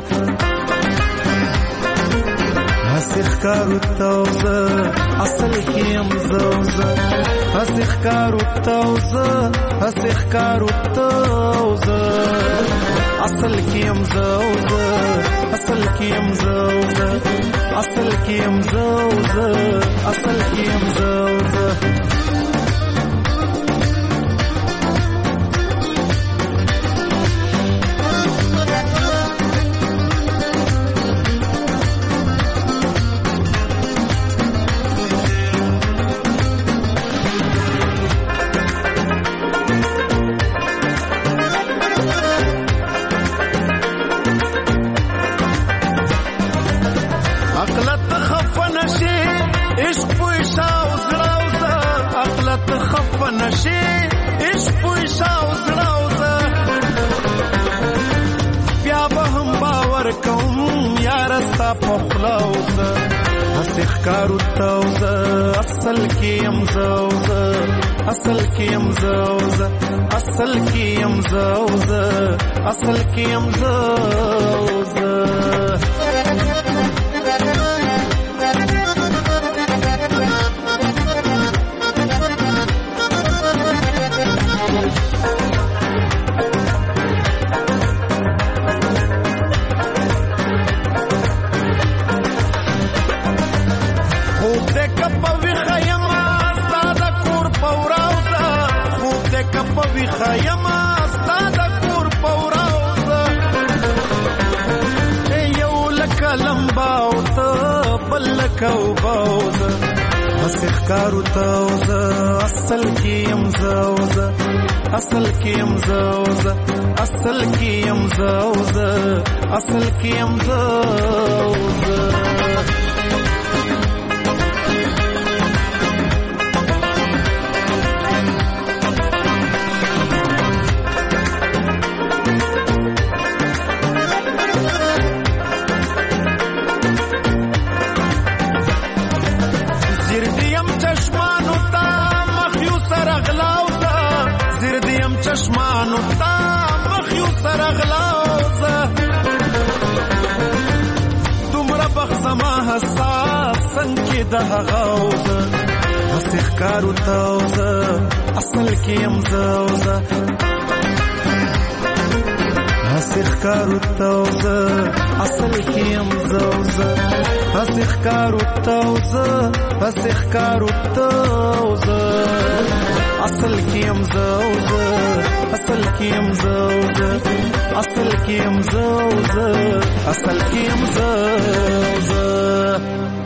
هسخ کارو تاوزه اصل کې امزوزه، هسخ کارو تاوزه، هسخ کارو تاوزه اصل کې امزوزه، اصل کې امزوزه، اصل کې امزوزه، اصل کې امزوزه. کارو تاوزه اصل کې امزوزه، اصل کې امزوزه، اصل کې امزوزه، اصل کې امزوزه. کارو تاوزه اصل کې امزوزه، اصل کې امزوزه، اصل کې امزوزه، اصل کې امزوزه. چشمانو تا مخیو سرغلاوزه دومره بخزما حساس څنګه د هغاوزه هسې ښکارو تاوزه اصل کې یم زوزه هسې ښکارو تاوزه اصل کې یم زوزه هسې ښکارو تاوزه هسې ښکارو تاوزه اصل کې یم زوزه اصل کې یم زوزه اصل کې یم زوزه اصل کې یم زوزه